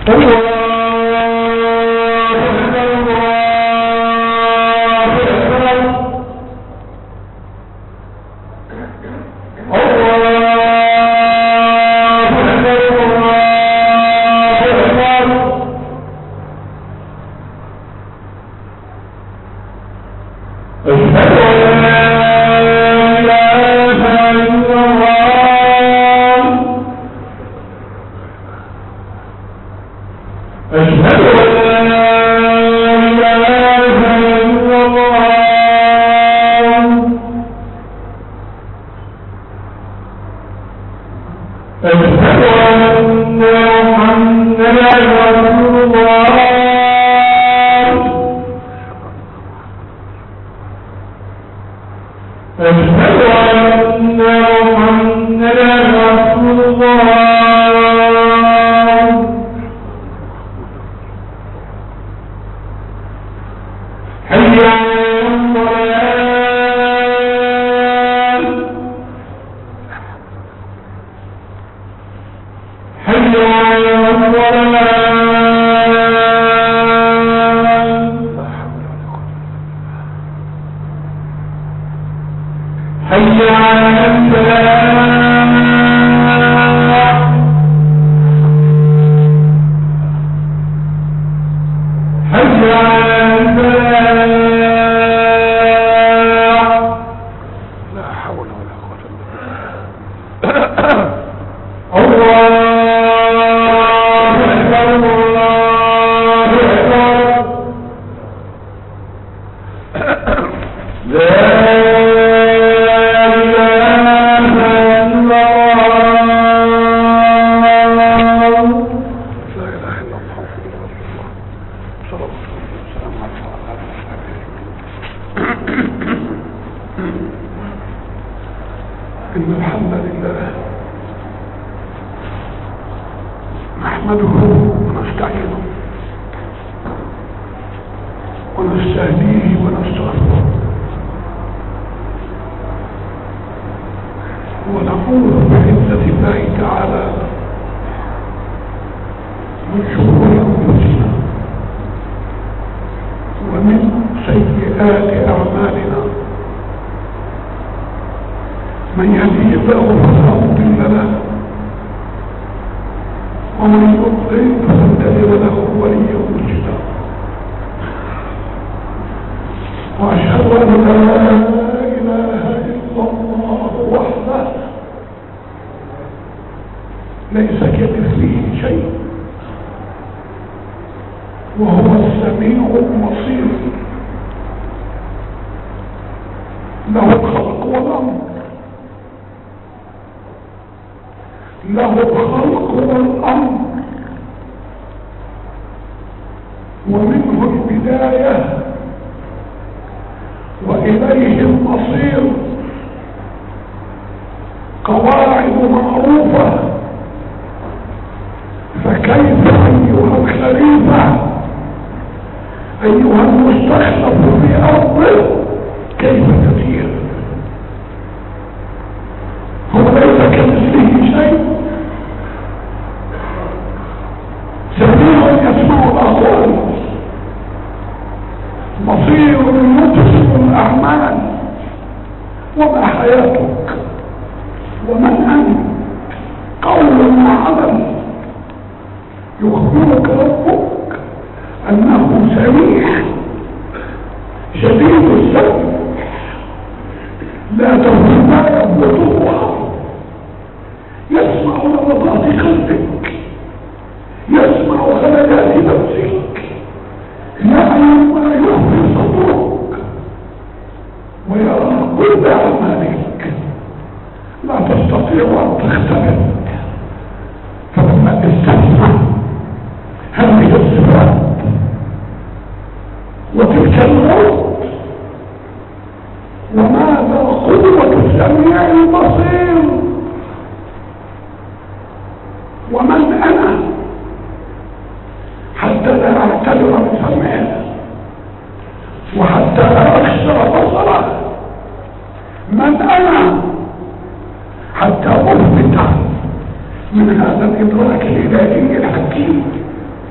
من هذا الإدراك الإلهي الحكيم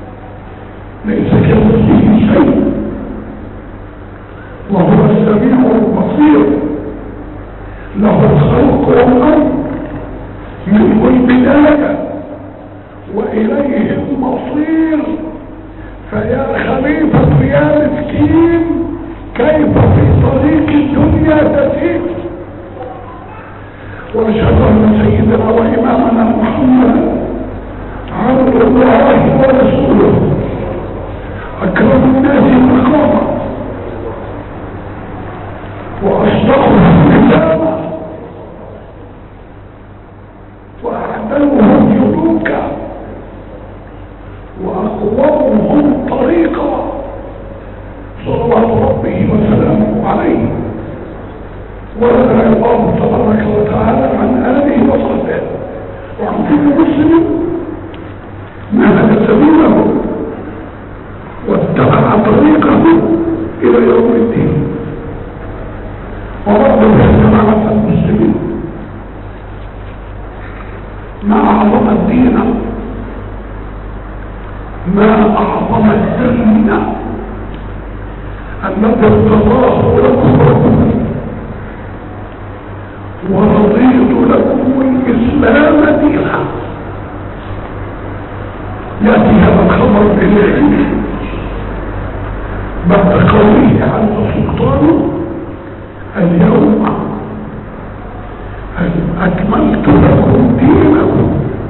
الامر منه البدايه واليه المصير. فيا خليفه يا مسكين كيف في طريق الدنيا تسير. واشهد ان سيدنا وامامنا محمد عبد الله ورسوله اكرم الناس مقاما واصدقهم كتابا واعدلهم سلوكا واقومهم طريقا صلوات ربه وسلامه عليه، ورضي الله تبارك وتعالى عن آله وصحبه وعن كل مسلم نهج سبيله واتبع طريقه إلى يوم الدين. ورد جماعة المسلمين ما أعظم الدين، ما أعظم الدين الذي ارتضاه لكم ربكم ورضيت لكم الإسلام دينا. يأتي هذا الخبر بالعلم بعد قوله عز سلطانه اليوم أكملت لكم دينكم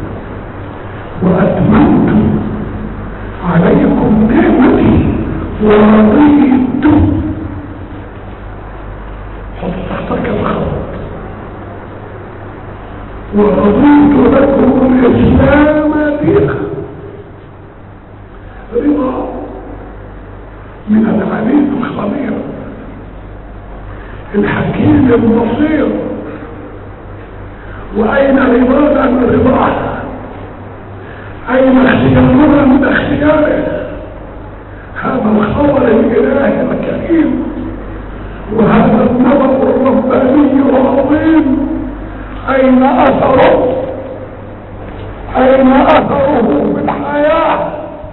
وأتممت عليكم نعمتي ورضيت. حط تحتك الخبر ورضيت لكم الإسلام دينا. رضا من العليم الخبير الحكيم البصير. وأين رضانا من رضاه؟ أين اختيارنا من اختياره؟ هذا الخبر الإلهي الكريم وهذا النبأ الرباني العظيم أين أثره؟ أين أثره بالحياة؟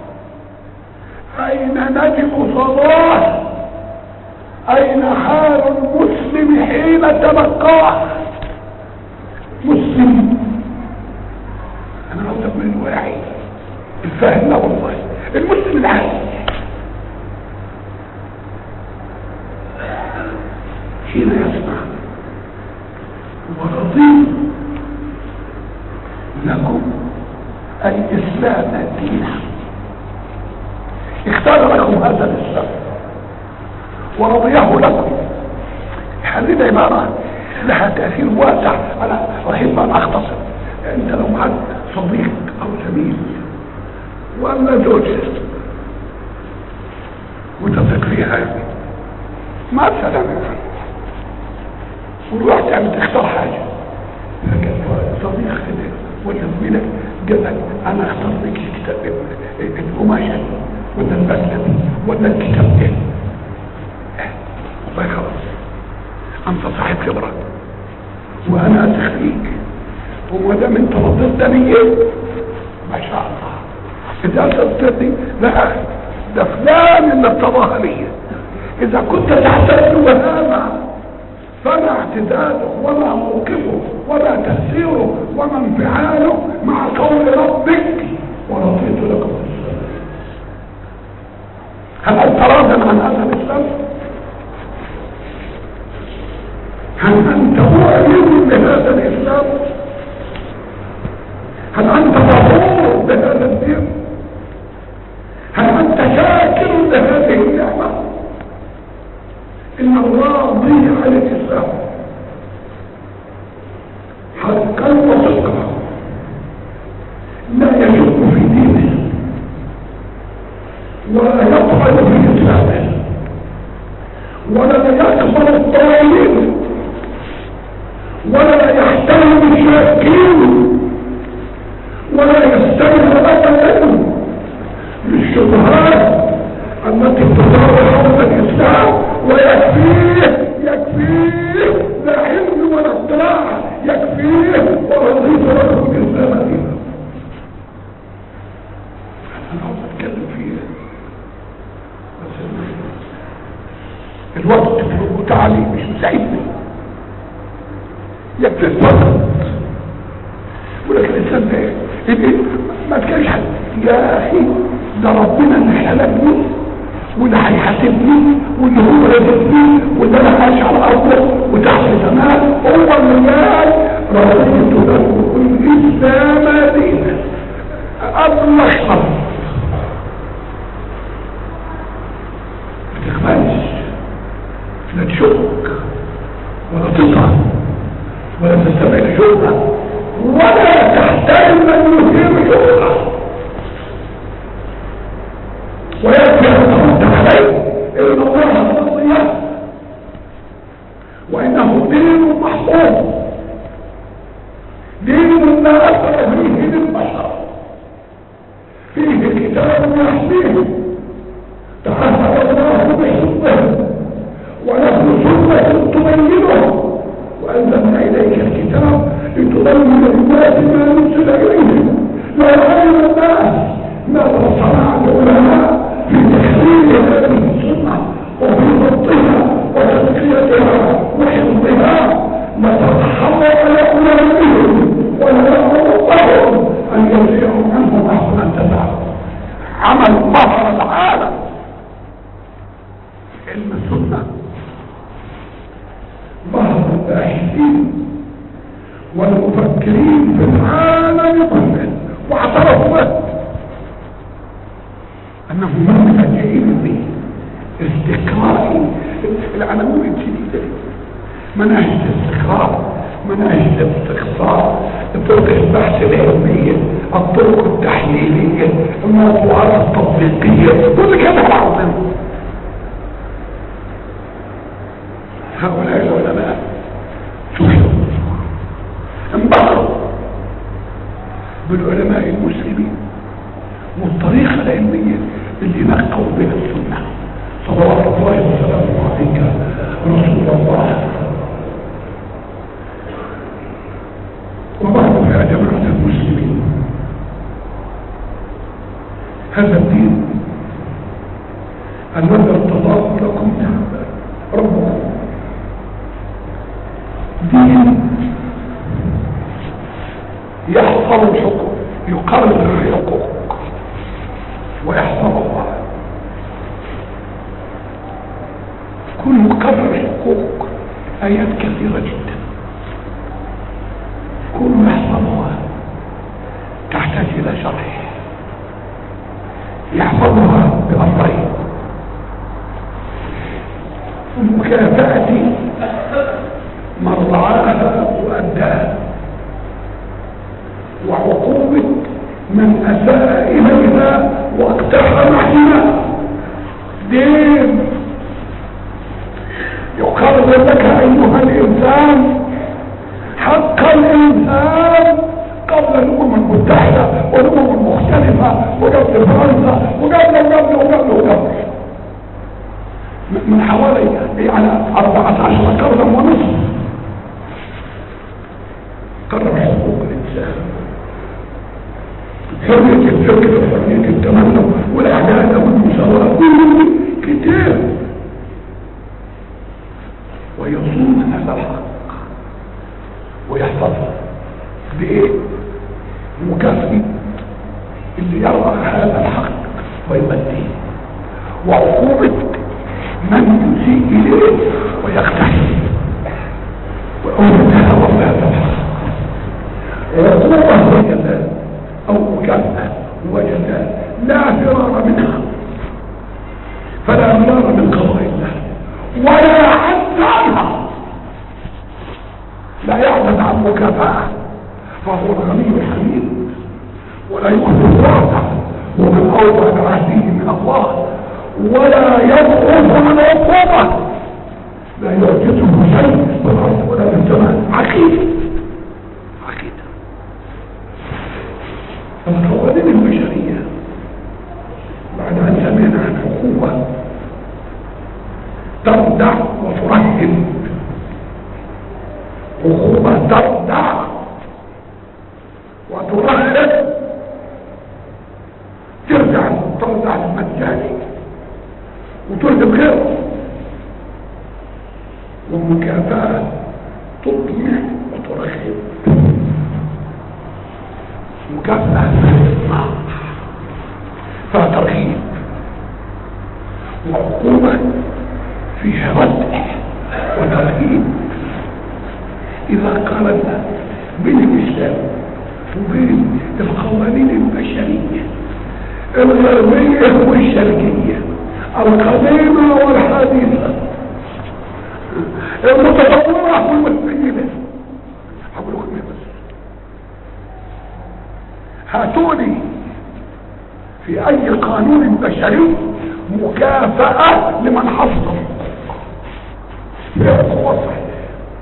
أين نجم صلاه؟ أين حال المسلم حين تلقاه؟ مسلم أنا أصدق من الواعي الفاهم، لا والله المسلم العادي حين يسمع ورضيت لكم الإسلام دينا. اختار لكم هذا الإسلام ورضيه لكم. هذه العبارة لها تأثير واسع. أنا أحب أن أختصر. أنت لو معك صديق أو زميل ولا زوجة وتثق فيها مثلا ورحت تختار حاجة لكن صديق كده ولا زميلك قال لك أنا أختار لك الكتاب القماشة ولا البدلة ولا الكتاب ده، والله خلاص أنت صاحب خبرة وأنا أثق فيك، وما دام أنت رضيتني ما شاء الله. إذا صدقتني لا ده فلان اللي ارتضاها لي. إذا كنت تعتد وهذا فما اعتداده ولا موقفه ولا تأثيره ولا انفعاله مع قول ربك ورضيت لكم الإسلام. هل أنت راض عن هذا الإسلام؟ هل أنت مؤمن بهذا الإسلام؟ هل أنت فخور بهذا الدين؟ هل أنت شاكر لهذه النعمة؟ إن الراضي عن الإسلام حقا وصدقا لا يشك في دينه ولا يطعن في إسلامه ولا يقبل الضالين ولا يحترم الشاكين ولا يستمع ابدا للشبهات التي تدور حول الاسلام، ويكفيه لا علم ولا اطلاع، يكفيه ورضيت لكم الاسلام دينا. انا عاوز اتكلم فيه بس الوقت في تعالي مش مساعدني. يكفي الفقط. ولكن الانسان ده ما تكلمش حد يا اخي، ده ربنا اللي خلقني واللي هيحاسبني واللي هو رزقني واللي انا عايش على ارضه وتحت سماء، هو اللي قال رضيت لكم الاسلام دينا. ابلغ شرط ما تقبلش، لا تشك ولا تطعن ولا تستمع لشبهه ولا تحترم من يثير شبهه، ويكفي ان ترد عليه ان الله رضي وانه دين محفوظ، دين لا اثر فيه للبشر، فيه كتاب يحميه تعهد الله بحفظه وله سنه تبينه، وانزلنا اليك الكتاب لتبين للناس ما نزل اليهم ويعلم الناس ماذا صنع العلماء في تحليل هذه السنه وفي ضبطها وتزكيتها وحفظها، لتتحرى على علمائهم وليأمرهم ان يرجعوا عنه احسن التدار. عمل ظهر العالم علم السنه، ظهر الباحثين والمفكرين في العالم كله واعترفوا انه منهج علمي استقرائي. العناوين الجديده مناهج الاستقراء، مناهج الاستقصاء، طرق البحث العلميه، الطرق التحليليه، الموضوعات التطبيقيه، كل كده العظيم. هؤلاء العلماء شوفوا انبهروا بالعلماء المسلمين والطريقه العلميه اللي نقوا بها السنه. صلوات الله وسلامه عليك رسول الله. وبعد يا جماعه المسلمين، هذا الدين الذي ارتضاه لكم ربكم دين يحصل الحقوق، يقرر الحقوق ويحصل الله. كل مقرر الحقوق آيات كثيرة جدا، كل يحصلها تحتاج إلى شرح. يحفظها بأمرين: المكافأة من رعاها وأداها، وعقوبة من أساء إليها واقتحم حماها. دين يقرر لك أيها الإنسان حق الإنسان قبل الأمم المتحدة والأمم المختلفة وقبل فرنسا وقبل من حوالي على 14 قرنا ونصف قرر حقوق الإنسان، حرية الفكر وحرية التمنى والعدالة والمساواة، كل كتاب ويصون هذا الحق ويحفظه بإيه؟ مكافئ اللي يرى هذا الحق ويبديه، وعقوبة من يسيء إليه ويقتحم ويتهاوى بهذا الحق. عقوبة وجزاء أو مكافأة وجزاء لا فرار منها، فلا فرار من قضاء الله ولا عجز عنها. لا يعجز عن مكافأة فهو الغني الحميد، ولا يخلف وعده ومن أوفى بعهده من الله، ولا يضعف عن عقوبة، لا يعجزه شيء في الأرض ولا في السماء. عقيدة القوانين البشرية بعد أن سمعنا عن عقوبة تردع وترهب، عقوبة تردع وترهب، ترجع المجاني وترهب غيره، ومكافأة تطمع وترهب. فيها ترغيب، وحكومة فيها ردع وترهيب. إذا قارنا بين الإسلام وبين القوانين البشرية الغربية والشرقية، القديمة والحديثة، المتطورة والمتميزة، هقول لكم ايه بس؟ هاتوني في اي قانون بشري مكافأة لمن حصل فيها قوة صحيح،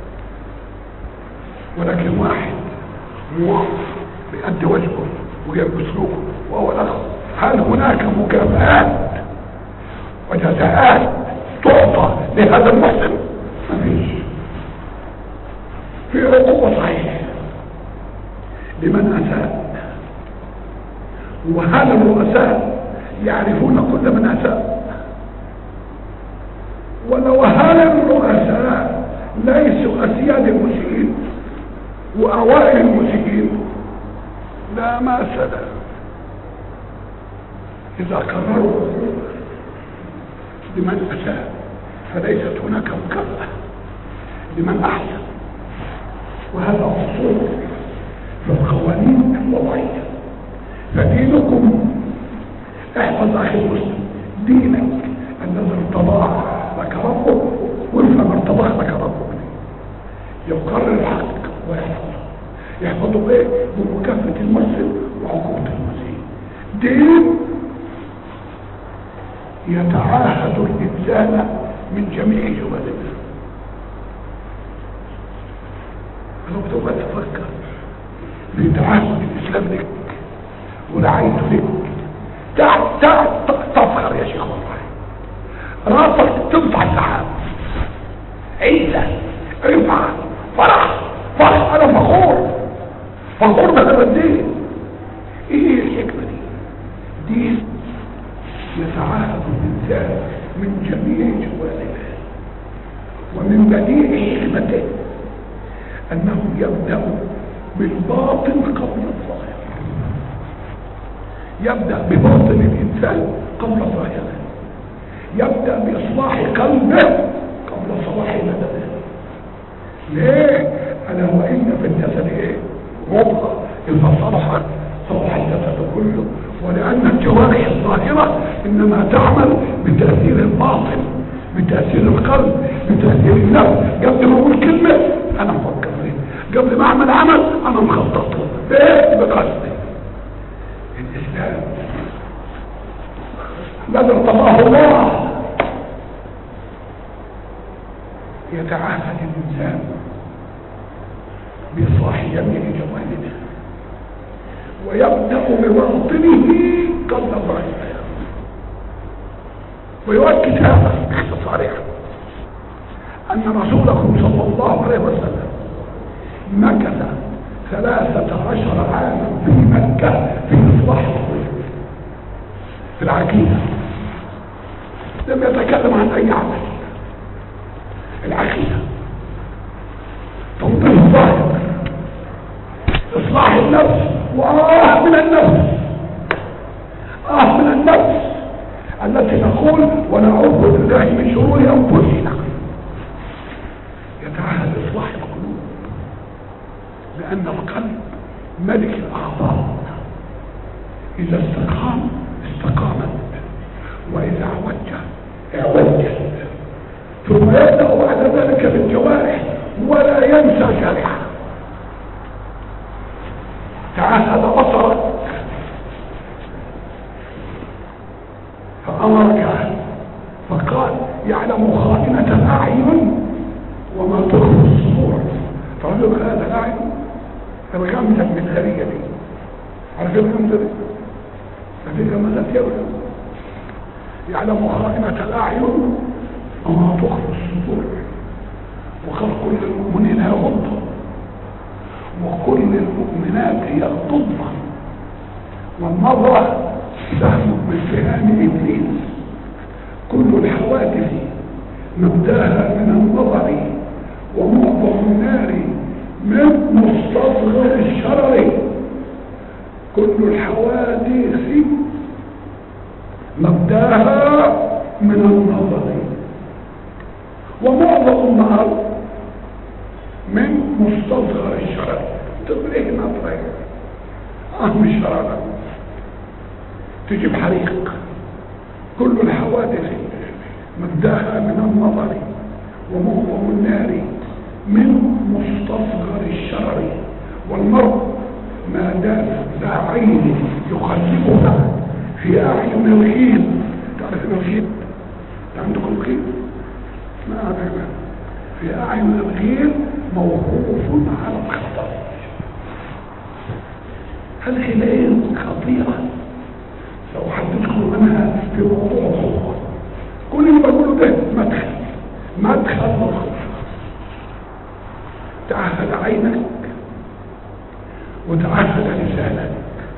ولكن واحد موظف بيأدي واجبه ويلبس سلوكه وهو الاخر، هل هناك مكافآت وجزاءات تعطى لهذا المحسن؟ مفيش. في عقوبة صحيحة لمن أساء. وهل الرؤساء يعرفون كل من أساء؟ ولو هل الرؤساء ليسوا أسياد المسيئين وأوائل المسيئين لا مأسى. إذا قرروا لمن أساء فليست هناك مكافأة لمن أحسن. وهذا أصول في القوانين الوضعية. فدينكم، احفظ أخي المسلم دينك الذي ارتضاه لك ربك وافهم ارتضاه لك ربك، يقرر الحق ويحفظه. يحفظه بايه؟ بمكافأة المسلم وعقوبة المسيء. دين يتعاهد الإنسان من جميع جوانبه. لو تبقى تفكر في تعاهد الإسلام لك ورعايته لك، تعال تفخر يا شيخ والله، راسك تنفع السحاب، عيسى رفعة فرح انا فخور بهذا الدين. ايه الحكمة دي؟ دين يتعاهد الإنسان من جميع جوانبه، ومن بديع حكمته أنه يبدأ بالباطن قبل الظاهر. يبدأ بباطن الإنسان قبل ظاهره. يبدأ بإصلاح قلبه قبل صلاح بدنه. ليه؟ ألا وإن في الجسد إيه؟ مضغة، إذا صلحت صلح الجسد كله. ولأن الجوارح الظاهرة إنما تعمل بتأثير الباطن، بتأثير القلب، بتأثير النفس. قبل ما أقول كلمة أنا مفكر فيه، قبل ما أعمل عمل أنا مخطط له إيه؟ بقصدي. الإسلام الذي ارتضاه الله يتعاهد الإنسان بإصلاح جميع جوانبه، ويبدأ بباطنه قبل ظاهره. ويؤكد هذا باختصار أن رسولكم صلى الله عليه وسلم مكث 13 عاما في مكة في إصلاح القلوب، في العقيدة. لم يتكلم عن أي عمل. العقيدة، توضيح الظاهر، إصلاح النفس. من النفس، من النفس التي نقول ونعوذ بالله من شرور أنفسنا. يتعهد إصلاح القلوب، لأن القلب ملك الأعضاء. إذا استقام استقامت، وإذا اعوجت. ثم يبدأ بعد ذلك بالجوارح ولا ينسى جارحه. تعهد بصرك فأمرك فقال يعلم خائنة الأعين وما تخفي الصدور. فقالوا هذا الأعين الغمزة المثالية دي، عارف الغمزة دي؟ ففي غمزة يرغم. يعلم خائنة الأعين وما تخفي الصدور. وقال كل المؤمنين يغضوا وكل المؤمنات يغضضن، والنظرة سهم من سهام إبليس. كل الحوادث مبداها من النظر، ومعظم النار من مستصغر الشرر. كل الحوادث مبداها من النظر، ومعظم النهر من مستصغر الشرر. تبريه نظرك مش شرارة تجيب حريق. كل الحوادث مبداها من النظر، ومعظم النار من مستصغر الشرر. والمرء ما دام ذا عين يقلبها في أعين الغيل. تعرف الغيل؟ عندكم الغيل؟ ما أعرف. في أعين الغيل موقوف على الخطر. الغيلين خطيرة سأحدثكم عنها في موضوع الخوف. كل اللي بقوله ده مدخل الخوف. تعهد عينك وتعهد لسانك.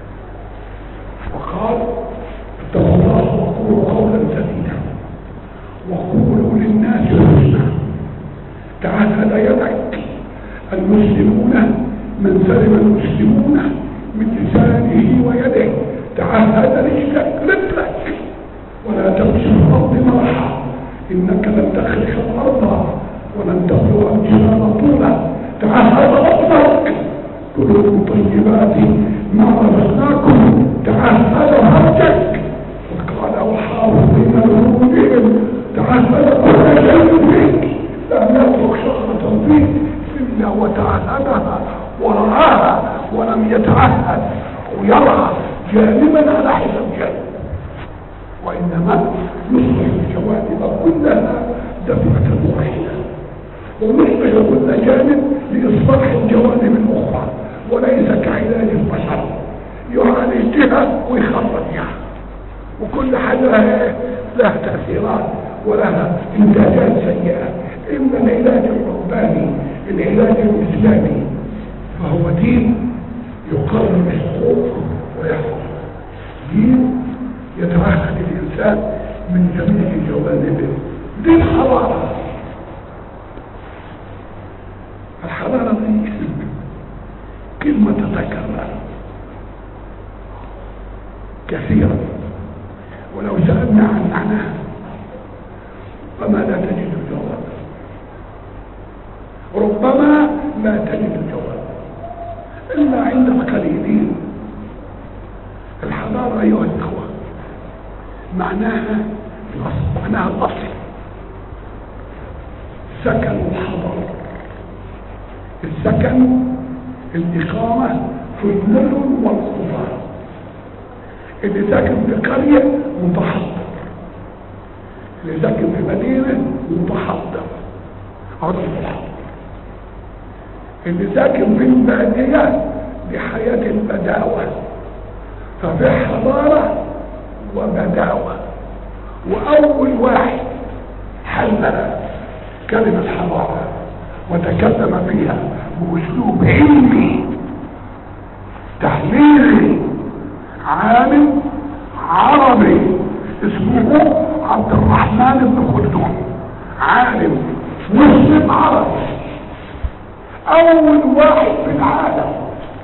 وقال اتقوا الله وقولوا قولا سديدا وقولوا للناس حسنا. تعهد يدك. المسلمون من سلم المسلمون من لسانه ويده. تعهد رجلك ولا تمشي في الارض مرحا انك لن تخرق الارض ولن تبلغ الجبال طولا. تعهد بطنك كلوا من طيبات ما رزقناكم. تعهد فرجك وقال وحافظين لفروجهم. تعهد كل شيء فيك لم يترك شغلة فيك الا وتعهدها ورعاها، ولم يتعهد ويرعى جانبا على حسب جانب، وانما يصلح الجوانب كلها دفعة واحدة، ونصلح كل جانب لاصلاح الجوانب الاخرى، وليس كعلاج البشر يعالج جهة ويخرج جهة، وكل حاجة لها تأثيرات ولها انتاجات سيئة. اما العلاج الرباني العلاج الاسلامي فهو دين يقرر الحقوق ويحفظ، دين يتعهد الانسان من جميع جوانبه. دين حضارة. الحضارة دي كلمة تتكرر كثيرا، ولو سألنا عن معناها ربما لا تجد جواب، ربما لا تجد جواب إلا عند القليلين. الحضارة أيها الإخوة معناها الأصل سكن الحضر. السكن الإقامة في المدن والقرى. اللي ساكن في قرية متحضر، اللي ساكن في مدينة متحضر، هذا المتحضر. اللي ساكن في البادية بحياة البداوة، ففي حضارة وبداوة. وأول واحد حلل كلمة حضارة وتكلم فيها بأسلوب علمي تحليلي عالم عربي اسمه عبد الرحمن بن خلدون، عالم مسلم عربي، أول واحد في العالم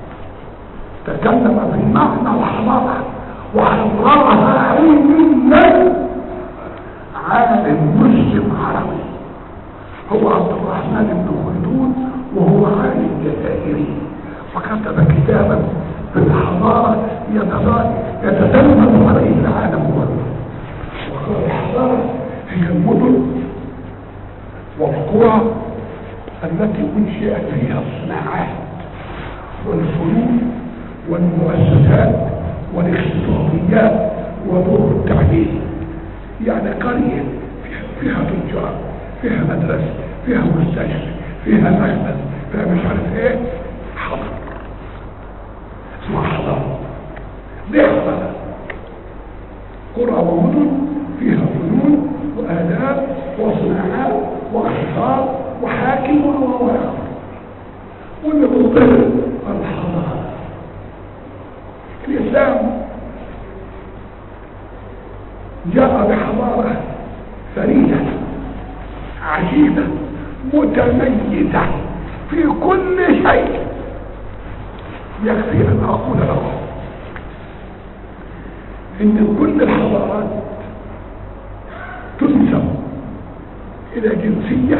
تكلم في معنى الحضارة وحررها علميا، عالم مسلم عربي هو عبد الرحمن بن خلدون، وهو عالم جزائري، فكتب كتابا في الحضارة يتدلل عليه العالم كله. وقال الحضارة هي المدن والقرى التي انشئت فيها الصناعات والفنون والمؤسسات والاقتصاديات ودور التعليم. يعني قرية فيها تجار، فيها مدرسة، فيها مستشفى، فيها مخبز، فيها مش عارف ايه، حضر اسمها حضارة. دي حضارة قرى ومدن فيها فنون وآداب وصناعات واقتصاد وحاكم وواقع، واللي بتطلب الحضارة. الإسلام جاء بحضارة فريدة عجيبة متميزة في كل شيء. يكفي أن أقول لكم ان كل الحضارات تنسب الى جنسية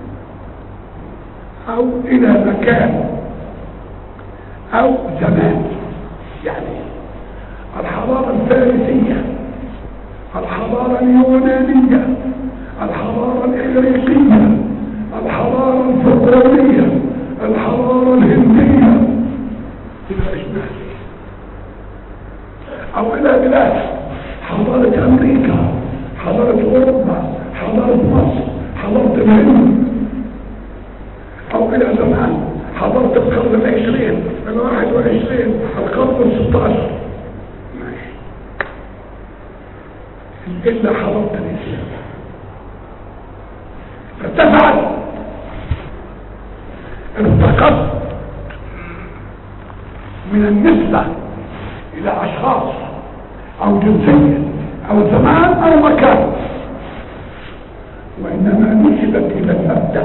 او الى مكان او زمان. يعني الحضارة الفارسية، الحضارة اليونانية، الحضارة الإغريقية، الحضارة الفرعونية، الحضارة الهندية، إلى أشباه أو إلى بلاد حضارة أمريكا، حضارة أوروبا، حضارة مصر، حضارة الهند، أو إلى زمان حضارة القرن العشرين، 21، القرن 16، إلا حضارة الإسلام. ارتفعت، ارتقت من النسبة إلى أشخاص أو جنسية أو زمان أو مكان، وإنما نسبت إلى المبدأ.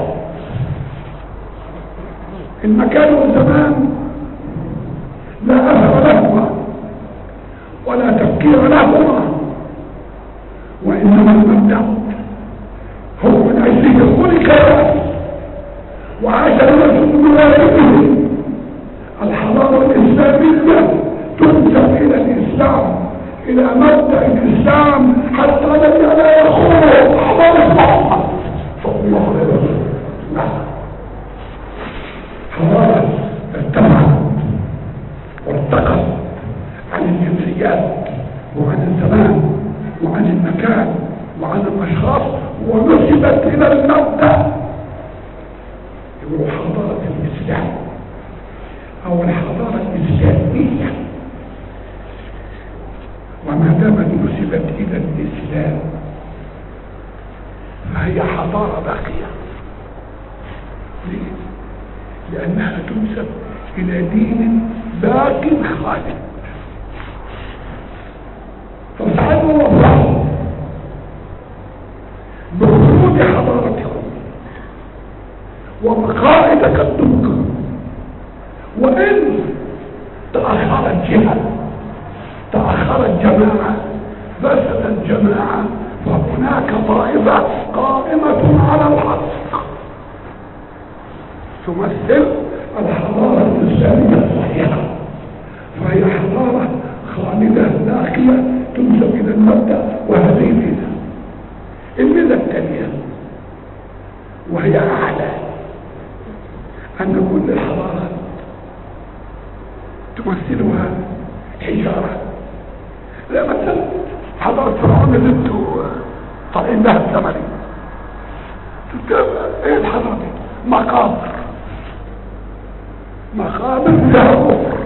المكان والزمان لا أثر لهما ولا تفكير لهما، وإنما المبدأ هو من أجله خلق وعاش الرسول بوالده. الحضارة الإسلامية تنسب إلى الإسلام، إلى مبدأ الإسلام، حتى لا يخوض حضارة محمد صلى الله عليه وسلم. حضارة ارتفعت وارتقت عن الجنسيات وعن الزمان وعن المكان وعن الأشخاص، ونسبت إلى المبدأ. يقولوا حضارة الإسلام أو الحضارة الإسلامية، وما دامت نسبت إلى الإسلام فهي حضارة باقية. ليه؟ لأنها تنسب إلى دين باق خالد. فاسعدوا وافرحوا بخلود حضارتكم وبقاء تقدمكم، وإن تأخرت جهة، تأخرت جماعة، فسدت جماعة، فهناك طائفة قائمة على الحق تمثل الحضارة الإسلامية الصحيحة، فهي حضارة خالدة باقية تنسب إلى المبدأ. وهذه ميزة. الميزة الثانية وهي أعلى، أن كل الحضارات تمثلها حجارة. لا مثلا حضارة فرعون اللي انتوا طالعين لها الثمري، ايه الحضارة دي؟ مقابر فيها كفر،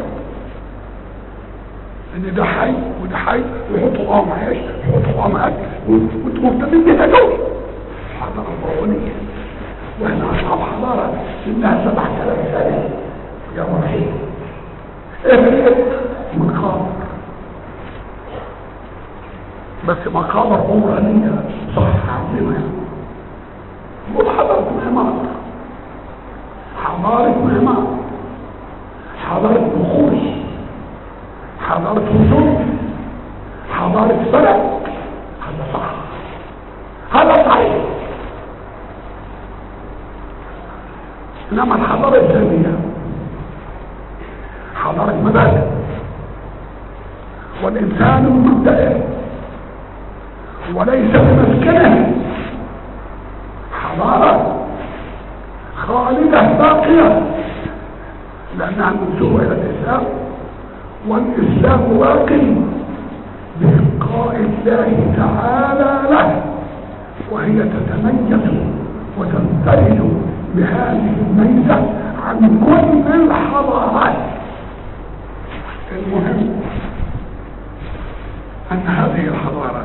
ان ده حي وده حي، ويحطوا طعم عيش، ويحطوا طعم اكل، وانتوا مهتمين بيها دول. حضارة فرعونية، واحنا اصحاب حضارة سنها 7000 سنة يا مرحيم. ايه مقابر، بس مقابر عمرانية صح عندنا. نقول حضارة معمار، حضارة معمار، حضارة نقوش، حضارة وجود، حضارة فلك. هذا صح، هذا صحيح. انما الحضارة الثانية حضارة مبادئ، والإنسان مبدئ وليس بمسكنه. حضارة خالدة باقية لأنها منسوبة إلى الإسلام، والإسلام باقي بإبقاء الله تعالى له، وهي تتميز وتنفرد بهذه الميزة عن كل الحضارات. المهم أن هذه الحضارات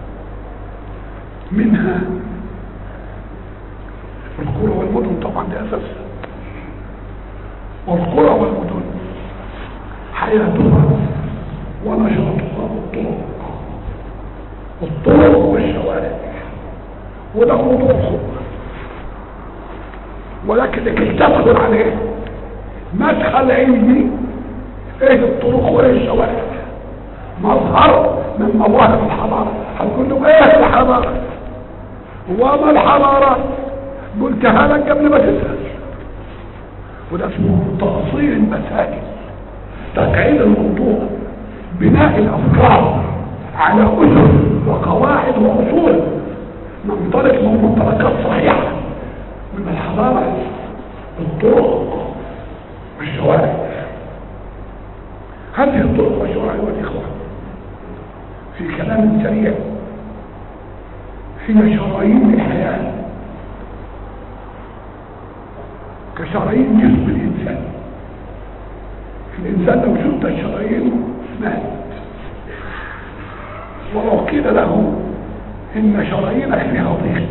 منها القرى والمدن، طبعا دي أساس. والقرى والمدن حياتها ونشاطها الطرق والشوارع، وده موضوع خطة، ولكن لكي تدخل عليه مدخل علمي، ايه الطرق وايه الشوارع، مظهر من مواهب الحضارة. هتقول له ايه الحضارة وما الحضارة؟ قلتها لك قبل ما تسأل. وده اسمه تأصيل المسائل، تقعيد الموضوع، بناء الأفكار على أسس وقواعد وأصول ننطلق من منطلقات صحيحة من الحضارة، الطرق والشوارع. هذه الطرق والشوارع والإخوة في كلام سريع هي شرايين الحياة، كشرايين جسم الإنسان. الإنسان لو شفت الشرايين مات، ولو قيل له إن شرايينك فيها ضيق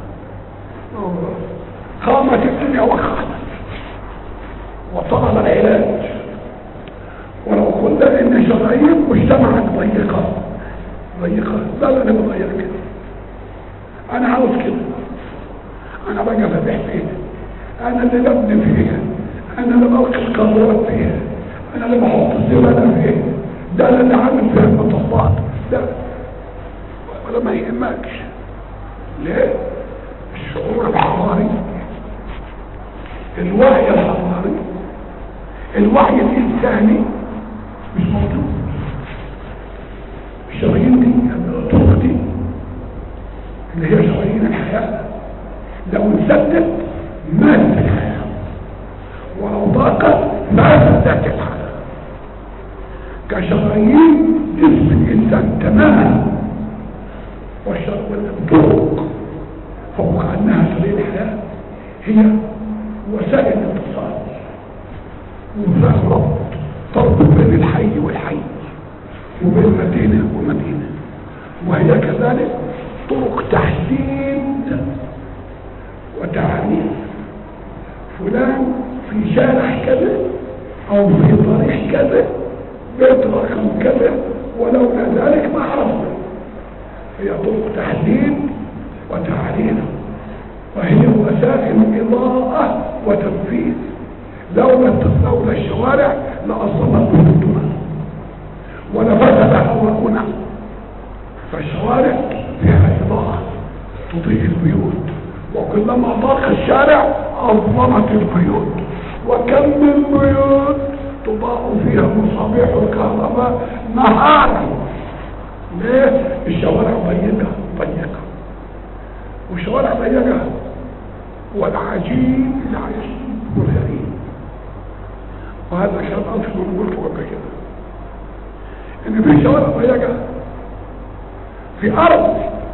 قامت الدنيا وخامت وطلب العلاج. ولو قلنا إن شرايين مجتمعك ضيقة لا أنا بضيق كده، أنا عاوز كده، أنا بقى فتح فيها، أنا اللي ببني فيها، أنا اللي بلقي القدرات فيها، أنا اللي بحط الزبالة فيها، ده اللي عامل فيها المطبات ده، ولا ما يهمكش. ليه؟ الشعور الحضاري، الوعي الحضاري، الوعي الإنساني مش موجود. الشرايين دي الطرق دي اللي هي شرايين الحياة لو انسدت ماتت الحياة، ولو ضاقت ماتت ذات الحياة. كشرايين جسم الإنسان تماما، والطرق فوق أنها شرايين الحياة هي وسائل الاتصال ووسائل ربط تربط بين الحي والحي وبين مدينة ومدينة. وهي كذلك طرق تحديد وتعريف فلان في شارع كذا او في طريق كذا بيت رقم كذا، ولولا ذلك ما عرفنا. هي طرق تحديد وتعريف، وهي وسائل إضاءة وتنفيذ. لولا الشوارع لأصلت بيوتنا ولفسدها هواؤنا. فالشوارع فيها إضاءة تضيء البيوت، وكلما ضاق الشارع أظلمت البيوت. وكم من بيوت تضاء فيها مصابيح الكهرباء نهارا. ليه؟ الشوارع ضيقة والشوارع ضيقة. والعجيب والغريب، وهذا كان أصل من قلت قبل كده، إن في شوارع ضيقة في أرض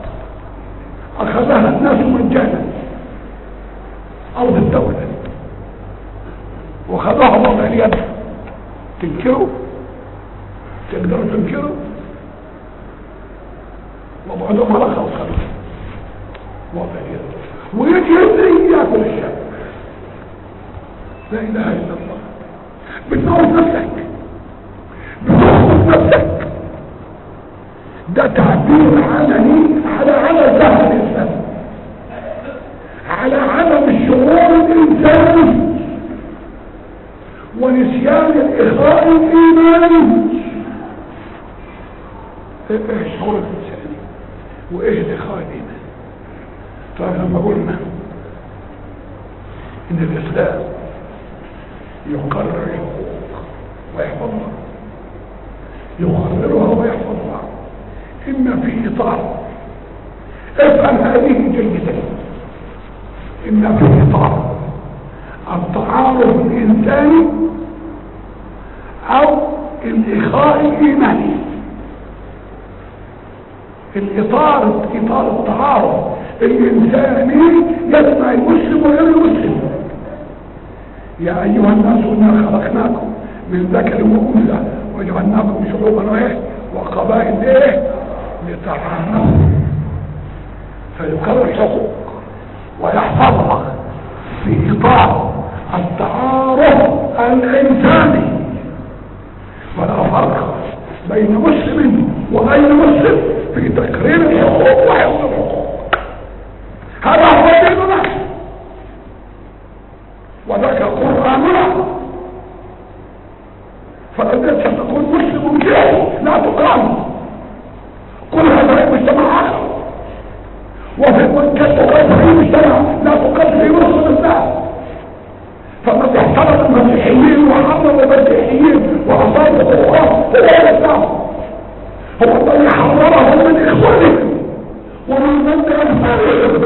أخذها الناس مجانا، أرض الدولة، وخذوها وضع اليد. تنكروا؟ تقدروا تنكروا؟ وبعدهم على خلص وضع اليد، ويجي ياكل الشعب. لا اله الا الله. بتموت نفسك. ده تعبير علني على عدم فهم الانسان، على عدم الشعور الانساني ونسيان الاخاء الايماني. ايه الشعور الانساني وايه الاخاء الايماني؟ فلما قلنا ان الاسلام يقرر الحقوق ويحفظها، يقررها ويحفظها، اما في اطار افهم هذه جيدا، اما في اطار التعارف الانساني او الاخاء الايماني. اطار التعارف الإنساني يجمع المسلم وغير المسلم. يا أيها الناس إنا خلقناكم من ذكر وأنثى وجعلناكم شعوبا وقبائل لتعارفوا. فيقرر الحقوق ويحفظها في إطار التعارف الإنساني. فلا فرق بين مسلم وغير مسلم في تقرير الحقوق وحفظ الحقوق. هذا هو ديننا وذاك قرآننا. فإذا تكون مسلم فيه لا تقام هو الذي حررهم من اخوانهم ومن ضد انفسهم.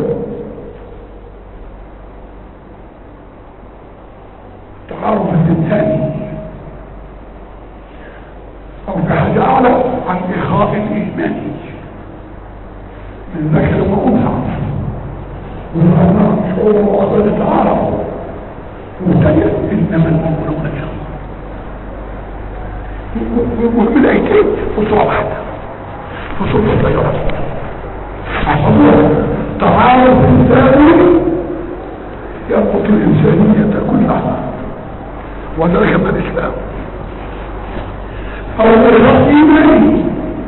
تعارف الانساني او بحاجة اعلى عن اخاء الايماني من ذكر وانثى والأبناء شعور وأخذ تعارف مبتدئ إنما المؤمنون ومن أيتين فصورة واحدة فصورة طيارة عصبوها تعارف إنساني يربط الإنسانية كلها وذلك من الإسلام أو الرأي إيماني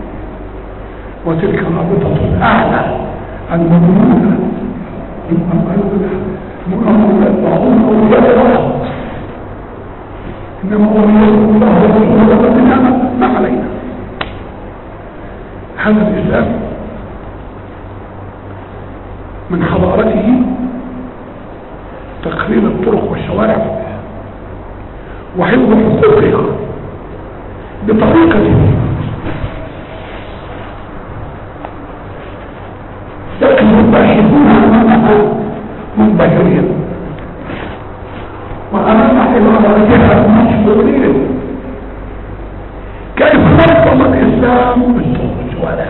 وتلك رابطة أعلى المؤمنون مؤمنون بعضهم أولياء بعض إنما أولياء الله ورسوله منها ما علينا. هذا الإسلام من حضارته تقرير الطرق والشوارع وحفظ حقوقها بطريقة لكن الباحثون أمامها منبهرين وأمام عباراتها مشغولين. كيف نظم الإسلام بالطرق والشوارع؟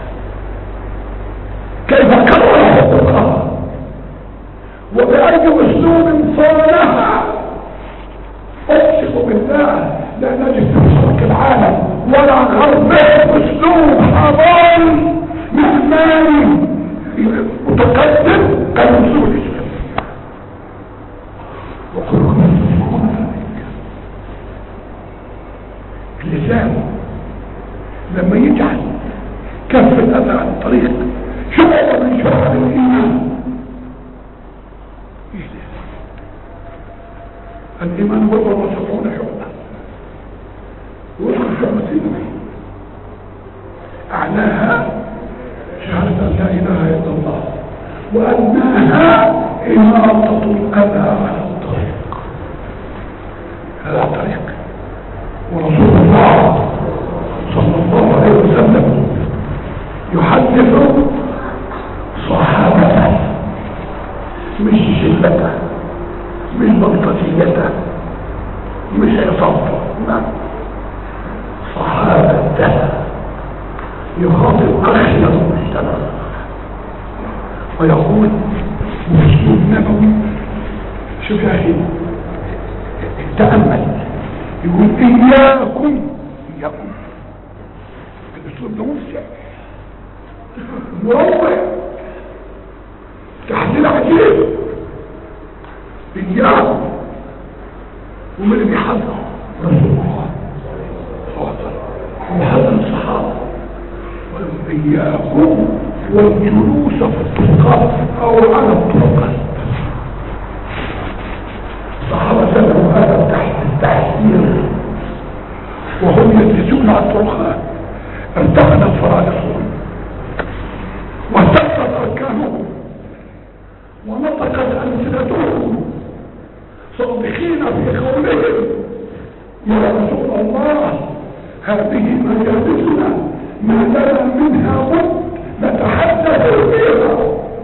كيف كرر حقوقها وبأي أسلوب صانها؟ أقسم بالله لا نجد في شرق العالم ولا غربه أسلوب حضاري معماري متقدم كالأسلوب الإسلامي. وكلكم تسمعون ذلك. اللسان لما يجعل كف الأذى عن الطريق شعر من شعر الإيمان. الإيمان هو 70 شعبة ويدخل شعبة الإيمان أعلاها شهادة لا إله إلا الله وأدناها إماطة الأذى على الطريق. هذا الطريق ورسول الله صلى الله عليه وسلم يحدث صحابته مش شلته مش بلطجيته مش عصابته، لا، صحابته يخاطب أخشى المجتمع ويقول بأسلوب نبوي. شوف يا أخي تأمل، يقول إياكم الأسلوب ده مفسع مروع تحليل عجيب. إياكم ومن اللي بيحضر رسول الله وهذا الصحابة إياكم والجلوس في الطرقات أو على الطرقات. الصحابة سألوا هذا تحت التحذير وهم يجلسون على الطرقات. ارتقدت فرائصهم واهتزت أركانهم ونطقت ألسنتهم صادقين في قولهم يا رسول الله هذه مجالسنا ما لنا منها بد نتحدث فيها.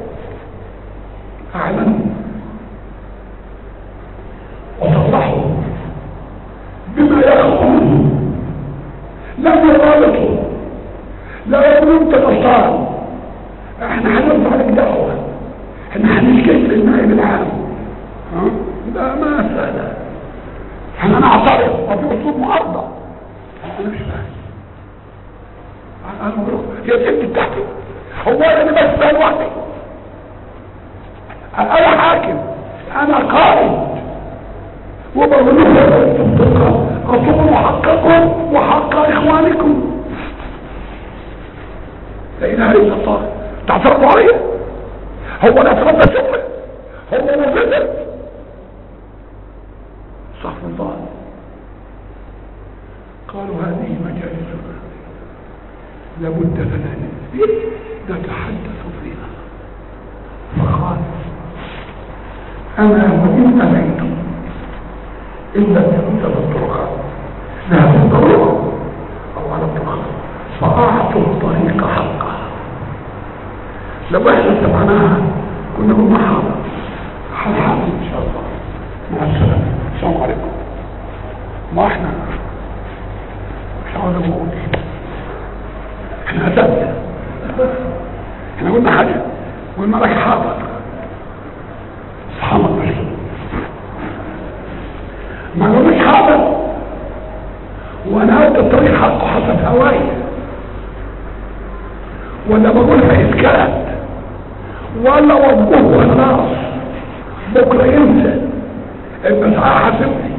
أعلنوا وصلحوا بما يخون، لم يرابطوا، لا يقولون تنصار احنا هنرفع لك دعوة، احنا هنشكي للنائب العام، لا ما سهل، احنا نعترض وفي اسلوب معارضة. انا مش فاهم، انا بقول يا ست التحكيم هو انا بس فاهم وحدي، انا حاكم، انا قائد وبقول لكم اصوموا حقكم وحق اخوانكم. لا اله الا الله، تعترضوا عليه؟ هو الاعتراض ده شغل؟ هو مفسر؟ استغفر الله. قالوا هذه مجالسنا لابد لنا نتحدث فيها. فقال انا وان امنتم الا ان يكون الطرقات لا في الطرق او على الطرقات فاعطوا اعطوا الطريق حقه. لو احنا اتبعناها كنا قلنا حاضر حاضر ان شاء الله مع السلامه السلام عليكم. ما احنا مش عاوز اقول احنا هتبنا، احنا قلنا حاجه قلنا لك حاضر سبحان الله. ما قلناش حاضر وانا ادي الطريق حقه حسب هواي، ولا بقولها اسكات ولا وجهه خلاص بكره ينسى المسعى حاسبني.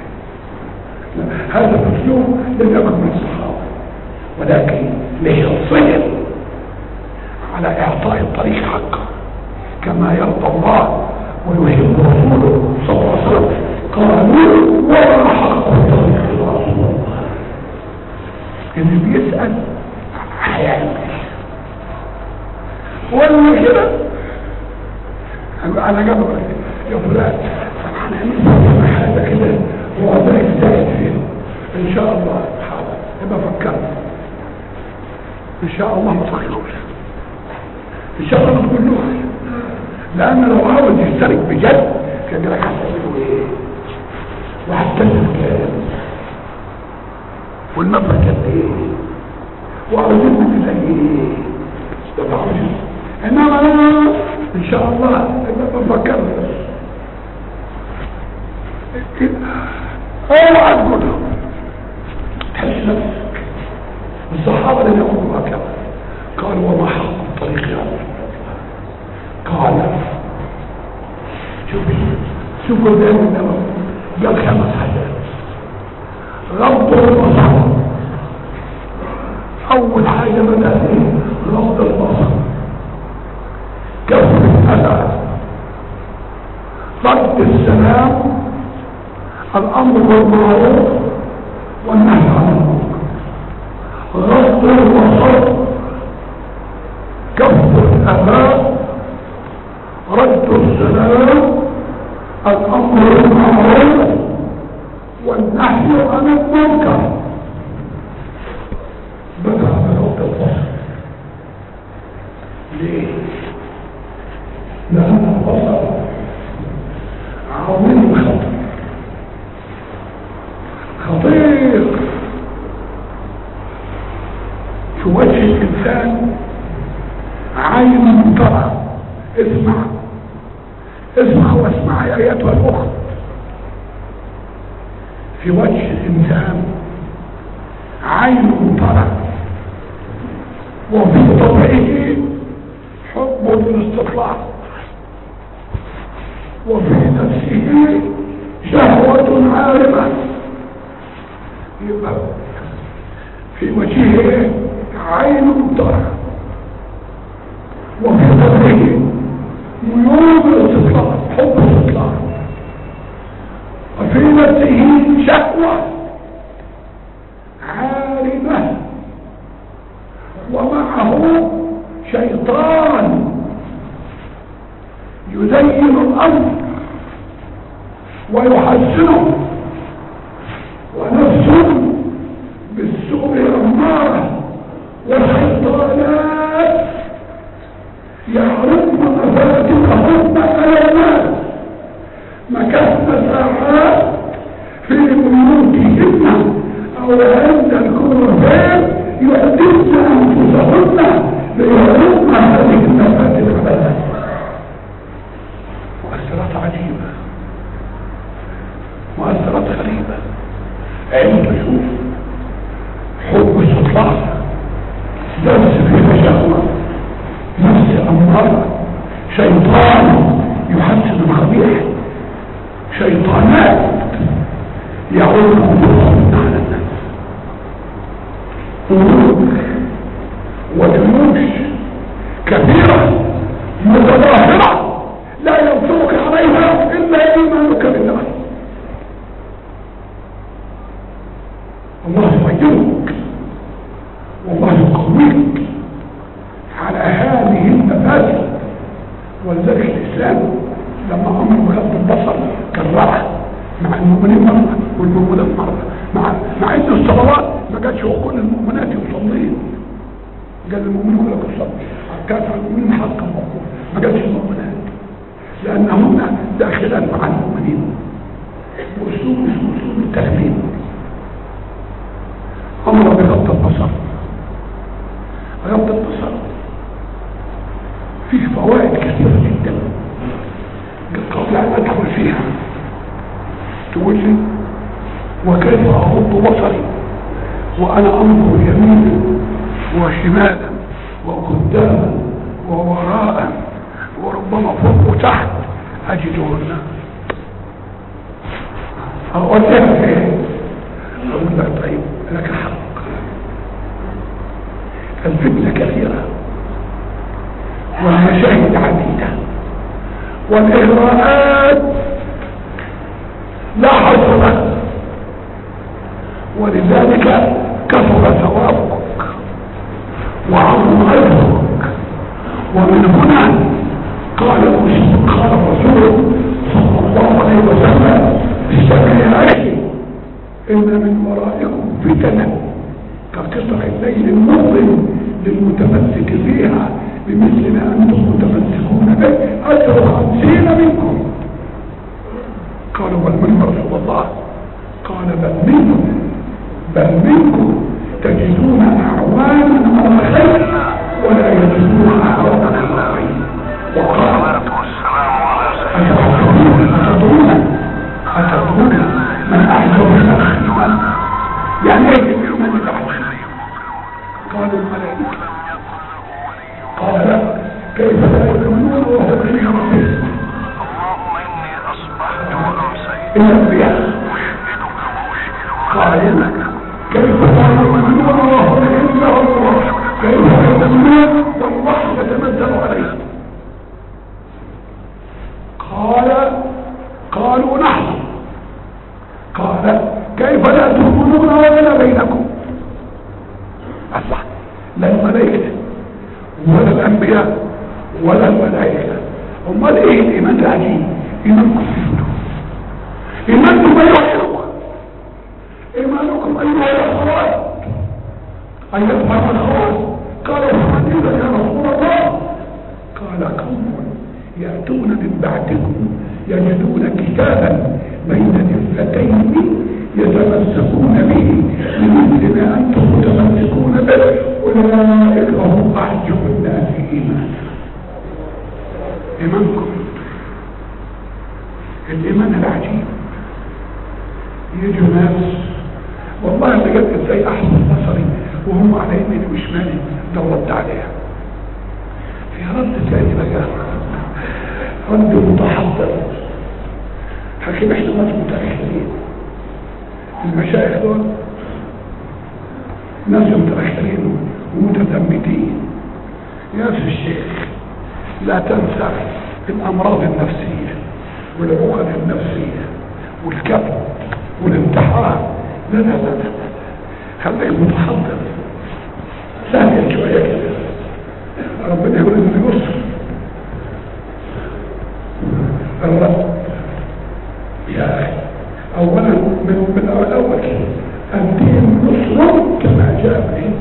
هذا الاسلوب لم يكن من الصحابه، ولكن لحرصهم على اعطاء الطريق حقه كما يرضى الله ويحب رسوله صلى الله عليه وسلم. قالوا وما حق الطريق يا رسول الله؟ اللي بيسأل حياتي ولا كده انا جنبك يا فلان انا هنعمل حاجه كده وضع يجتهد فيه ان شاء الله. حاضر يبقى فكرت ان شاء الله ما تخلوش ان شاء الله ما تقولوش، لان لو عاوز يشترك بجد كان لك هتعملوا ايه وهتكلم كام والمبلغ قد ايه وعاوزين من ايه ده عاوزين. انما انا ان شاء الله بفكر اوعى تقولها تحس نفسك. الصحابه اللي يقولوا هكذا قالوا وما حق الطريق يا رب؟ قال شوفوا ده قال 5 حاجات. غض البصر، اول حاجه بدأ غض البصر، كف الأذى، رد السلام، الأمر بالمعروف والنهي عن المنكر. غض البصر، كف الأذى، رد السلام، الأمر بالمعروف والنهي عن المنكر. بدأ بغض البصر. ليه؟ لأن البصر عظيم خطير في وجه الإنسان. عين ترى، اسمع واسمعي أيتها الأخت. في وجه الإنسان عين ترى، وفي طبعه حب الاستطلاع، وفي نفسه شهوة عارمة. يبقى في وجهه عين ترى، وفي طبعه ميول الاستطلاع، حب الاستطلاع، وفي نفسه شهوة عارمة، ومعه شيطان يزين الأمر ويحسنه، ونفس بالسوء أمارة، والشيطانات يعرضن مفاتنهن على الناس مكان ساعات في بيوتهن أو عند الكرفان يؤدبن أنفسهن ليعرضن هذه المفاتن على الناس. مؤثرات عجيبة، مؤثرات غريبة. عين تشوف، حب استطلاع، نفس فيها شهوة، نفس أمارة، شيطان يحسن الخبيث، شيطانات يعود أنفسهن على الناس، أمور وجيوش كثيرة متظاهرة لا ينفعك عليها إلا إيمانك بالله. الله يعينك والله يقويك على هذه المفاسد. ولذلك الإسلام لما أمر بغض البصر كررها مع المؤمنين مرة والمؤمنات مرة، مع إن الصلوات ما كانش كل المؤمنات يصلين قال المؤمنون لك الصبر، كافر المؤمنين حقا موقوف، ما قالش المؤمنات لأنهن داخلا مع المؤمنين، وأسلوب اسمه أسلوب التغليب. أمر بغض البصر. غض البصر فيه فوائد كثيرة جدا، قبل أن أدخل فيها تقول لي وكيف أغض بصري وأنا أنظر يمينا وشمالا وقداما ووراء وربما فوق وتحت أجدهن، أقول لها إيه؟ أقول لها طيب لك حق، الفتنة كثيرة والمشاهد عديدة والإغراءات لا حصر لها، ولذلك كثر ثوابك وعظم أجرك. ومن هنا قال الرسول صلى الله عليه وسلم استمع يا أخي إن من ورائكم فتنة كقطع الليل المظلم للمتمسك فيها بمثل ما أنتم متمسكون به أجر 50 منكم. قالوا بل من رسول الله؟ قال بل منكم تجدون أعوانا على خير ولا يجدون أعوانا على خير. وقال أتدرون من أحزر الأخير؟ يعني ايه من الأحزر؟ قالوا الملائكة. قال كيف لا يؤمنون وهم في ربهم؟ اللهم إني أصبحت وأمسيت الأنبياء. قال كيف لا يؤمنون وهم إلا الله؟ كيف لا يؤمنون والوحي يتنزل عليهم؟ قالوا نحن. قال كيف لا تؤمنون ولا بينكم؟ الله، لا الملائكة ولا الأنبياء ولا الملائكة، امال ايه الإيمان العجيب؟ إيمانكم في الوجود، إيمانكم أيها الأخوة، إيمانكم أيها الأخوات، أيها الأخوات. قال فمن إذا يا رسول الله؟ قال قوم يأتون من بعدكم يجدون كتابا بين دفتين يتمسكون به بمثل ما أنتم متمسكون به أولئك هم أعجب الناس إيمانا. إيمانكم الإيمان العجيب. يجوا ناس والله اللي جت ازاي أحسن بصري وهم على يميني وشمالي دورت عليها في رد تاني بقى، رد متحضر. حكيم احنا ناس متأخرين، المشايخ دول ناس متأخرين ومتدمدين. يا الشيخ لا تنسى الأمراض النفسية والعقد النفسية والكبت والامتحان، لا لا لا لا، خليك متحضر سهل شوية كده، ربنا يقول إنه يسر. الرب يا أخي أولا من الأول الدين نصر كما جاء به،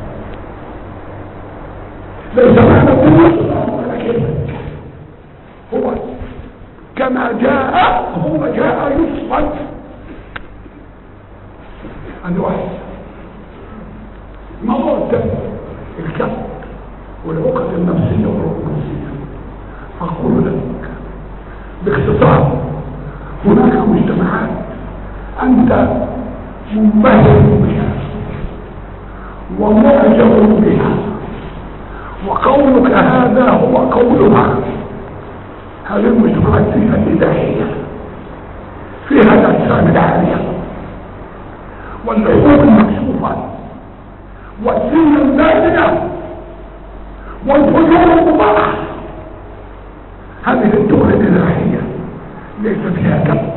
ليس معنى النصر هو كما جاء، هو جاء يصرا. عند واحد موضوع الكبت والعقد النفسية والرومانسية، أقول لك باختصار هناك مجتمعات أنت منبهر بها ومعجب بها وقولك هذا هو قولها. هذه المجتمعات فيها الإباحية، فيها الأجسام العالية والعقول المكشوفة والزينة الباهنة والفجور المباح. هذه الدول الإباحية ليس فيها كبت.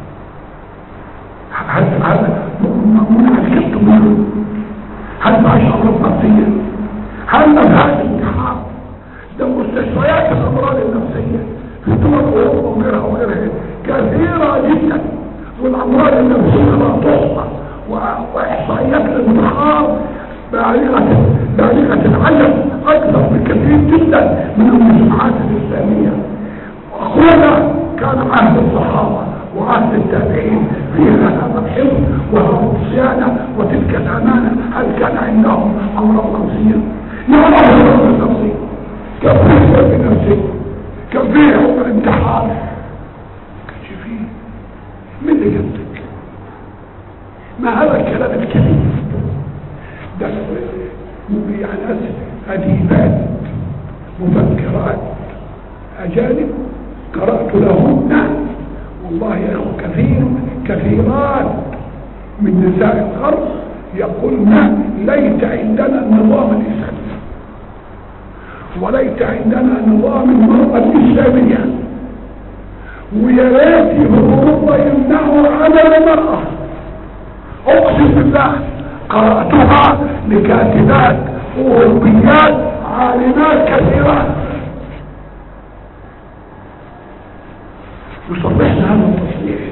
هذا منع الكبت منه. هل مع شعور نفسية؟ هل هذا الامتحان ده مستشفيات الأمراض النفسية في دول أوروبا وغيرها وغيرها كثيرة جدا، والأمراض النفسية لا تحصى، وإحصائيات الانتحار بالغة العجب جدا من المجتمعات الاسلاميه. اخونا كان عهد الصحابه وعهد التابعين فيها هذا الحفظ وهذه الصيانه وتلك الامانه. هل كان عندهم امر قصير؟ نعم امر قصير. كان فيه بنفسه، كان فيه حب الانتحار، كانش فيه. من اللي جبتك؟ ما هذا الكلام الكريم ده؟ يعني ناس اديبات مفكرات اجانب قرات لهن والله يا اخو كثيران من نساء الغرب يقولن ليت عندنا النظام الاسلامي وليت عندنا نظام المرأة الاسلامية، ويا ريت اوروبا يمنعوا عمل المرأة. اقسم بالله قرأتها لكاتبات اوروبيات عالمات كثيرات يصرحنا هذا التصريح.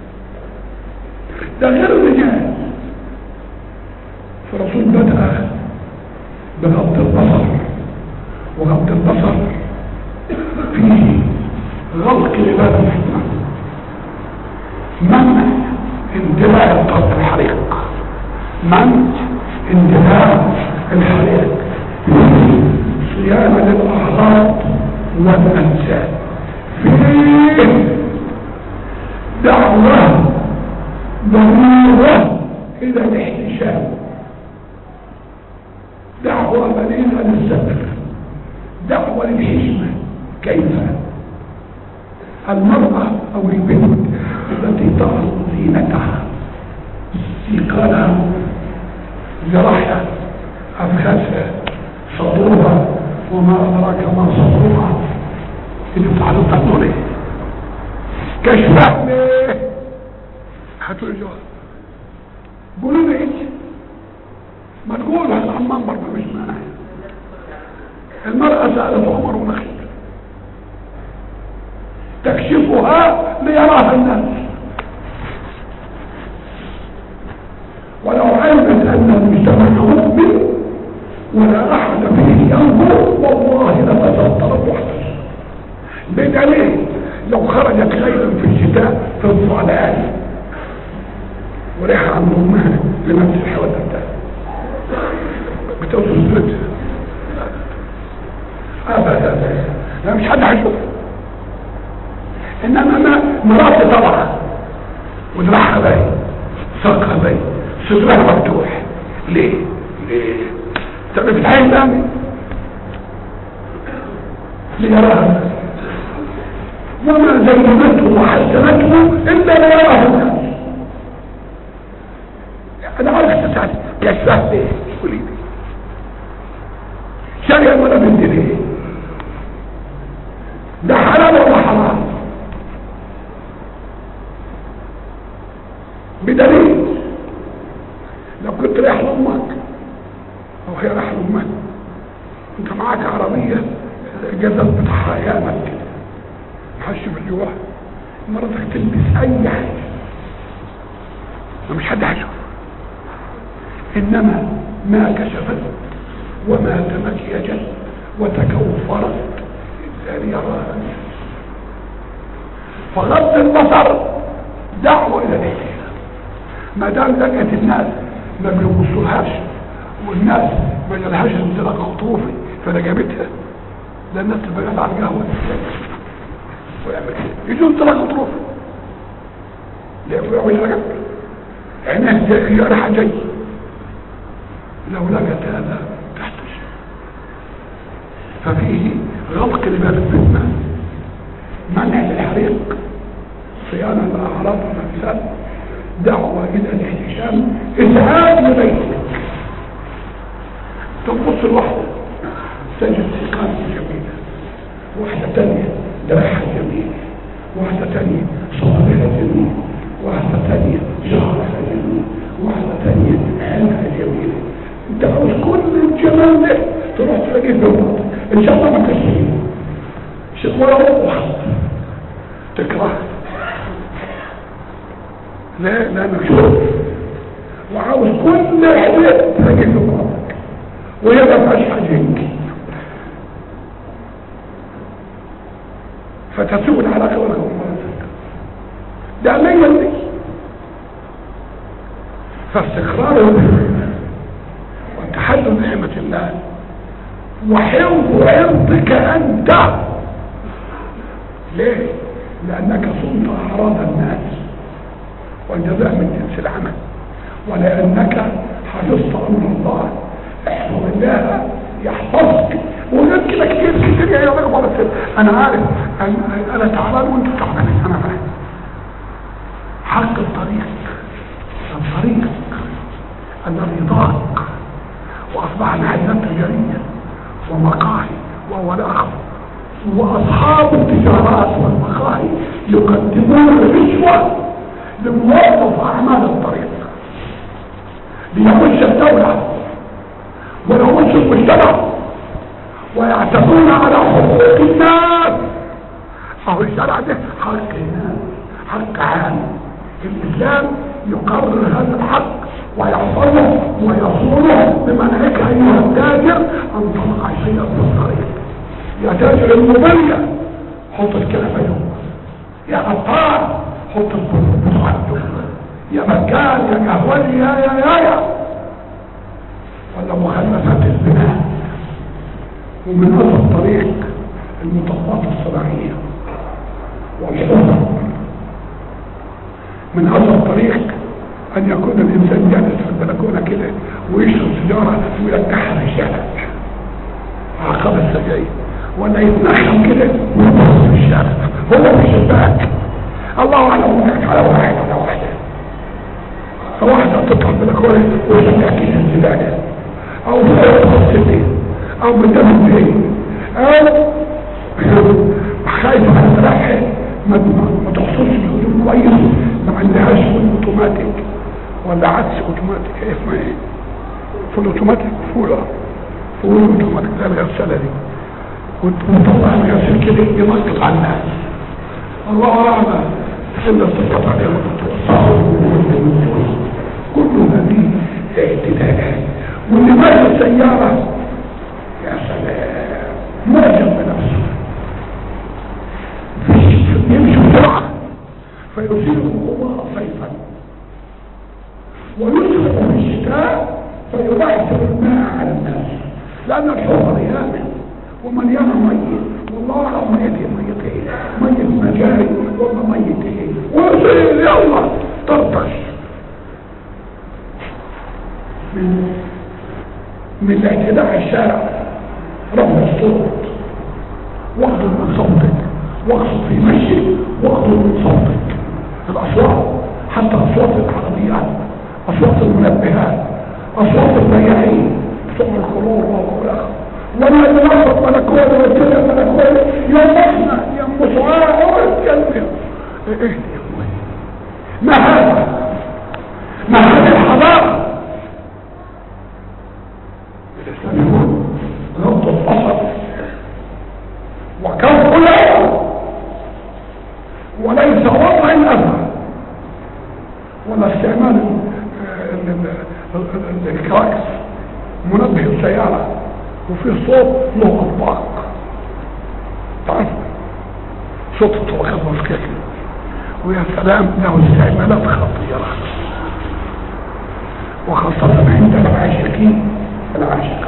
ده غير الرجال. فالرسول بدأ بغض البصر، وغض البصر فيه غلق لباب الفتنة، منع اندلاع الطرف الحريق، منع اندلاع الحريق، صيانة للأعراض والأنساب، فيه دعوة ضرورة إلى الاحتشام، دعوة مليئة للستر، دعوة للحشمة. كيف المرأة أو البنت التي تعرض زينتها ثقالها جراحها أفخاذها صدورها وما أدراك ما صدورها اللي بتعرض تقول ايه كشفها ليه؟ هاتوا الجواب قولوا لي ايه؟ ما تقول هذا عمان برضه مش معنى. المرأة سألت عمر ونخل تكشفها ليراها الناس، ولو علمت أن المجتمع مؤمن ولا أحد فيه ينظر والله لتسترت وحدها. بدليل لو خرجت ليلا في الشتاء في الظلال وريحة عن أمها بنفس الحوادث ده بتوصل الزوج أبدا، لا مش حد هيشوف. إنما أنا مراتي طبعا ودراعها باين، ساقها باين، صدرها مفتوح. ليه؟ تعرف الحين ثاني ليراها وما زينته وحسنته إلا ليراها الناس. أنا عارف تسأل كشفها ليه؟ قولي لي شريا ولا بنت ليه؟ ده حلال ولا حرام؟ بدليل لو كنت رايح لأمك أو هي رايح لأمك أنت معاك عربية الجزل بتاعها يامك كده محشي في الجواه، مرتك تلبس أي حاجة مش حد هيشوف. إنما ما كشفت وما تمكيجت وتكوفرت إلا ليراها الناس. فغض البصر دعوة إلى الاحتيال. ما دام لقيت الناس ما بيبصولهاش والناس ما جالهاش انزلاق خطوفي فنجابتها، ده الناس تبقى على القهوة ويعمل ايه؟ يجوا انزلاق خطوفي لا يعمل رجب عينيه جارحة جاي. لو لقت هذا تحتش. ففيه غلق لباب الفتنة، منع للحريق، صيانة الأعراض والأجساد، دعوة إلى الاحتشام، إذهاب لبيتك. تبص لوحده تجد ثقات جميلة، واحدة تانية درعها جميل، واحدة تانية صوابها جميل، واحدة تانية شعرها جميل، واحدة تانية عينها جميلة. انت عاوز كل الجمال ده تروح تلاقيه في بعض ان شاء الله ما تشتري شكوى واحد تكره. لا مكشوف وعاوز كل حاجة تلاقيه في بعضك وهي ما فيهاش حاجة يمكن فتسوء العلاقة والغم ده لا يلي. فاستقرار وتحدث نعمة الله وحفظ عرضك انت. ليه؟ لانك صنت اعراض الناس والجزاء من جنس العمل، ولانك حفظت امر الله. احفظ الله يحفظك. وغير كده كتير يا رغبة. بس انا عارف انا تعبان وانت تعبانين، انا فاهم. حق الطريق الذي ضاق واصبح محلات تجارية ومقاهي وهو الاخر، واصحاب التجارات والمقاهي يقدمون الرشوة لموظف اعمال الطريق ليمش الدولة ويمش المجتمع ويعتدون على حقوق الناس. فهو الشرع ده حق الناس، حق عام. الاسلام يقرر هذا الحق ويحفظه ويصونه بمنعك ايها التاجر ان تضع شيئا في الطريق. يا تاجر المبلغ حط الكلمه يوم، يا قطار حط البضاعه يوم، يا مكان يا قهوجي يا ولا مخلفات الزنا. ومن هذا الطريق المطبات الصناعيه والحفظ. من هذا الطريق ان يكون الانسان جالس في البلكونه كده ويشرب سيجاره ويرجعها في الشارع عقب السجاير، ولا يتنخم كده ويبص في الشارع هو في الشباك. الله اعلم انك على واحد ولا واحده تطلع البلكونه ويرجع كده الزباله او بتغسل او بتعمل ايه او خايف على سلاحها ما تحصلش الهجوم كويس، ما عندهاش فول اوتوماتيك ولا عدس اوتوماتيك. ايه اسمها ايه؟ فول اوتوماتيك. فول اوتوماتيك زي الغساله دي، وتطلع الغسيل كده ينقط على الناس. الله اعلم الا استطاعت عليه كل هذه اعتداءات. واللي ماشي السياره يا سلام معجب بنفسه يمشي بسرعه فيصيبه الله صيفا ويصبح في الشتاء فيبعثر الماء على الناس، لان الحفر يامن ومليانه ميه. والله اعلم ميت ايه، ميه مجاري ولا ميه ايه، ويصير يلا ترطش من الاعتداء على الشارع. رفع الصوت واخذ من صوتك، واقصد في مشي واخذ من صوتك. الاصوات حتى اصوات العربيات، اصوات المنبهات، اصوات البياعين بتوع الخروج والاخر، ولا ينصب ملكوت ويتلع ملكوت يمحنا يمسعاه ويتكلم. ايه يا ابوي ما هذا؟ ما هذه الحضاره؟ الاسلام يقول غض البصر وكف العين وليس وضع الاذى ولا استعمال الكراكس منبه السيارة وفي صوت له اطباق. تعرف صوت الطبقات مفككة ويا سلام له استعمالات خطيرة، وخاصة عند العاشقين. العاشق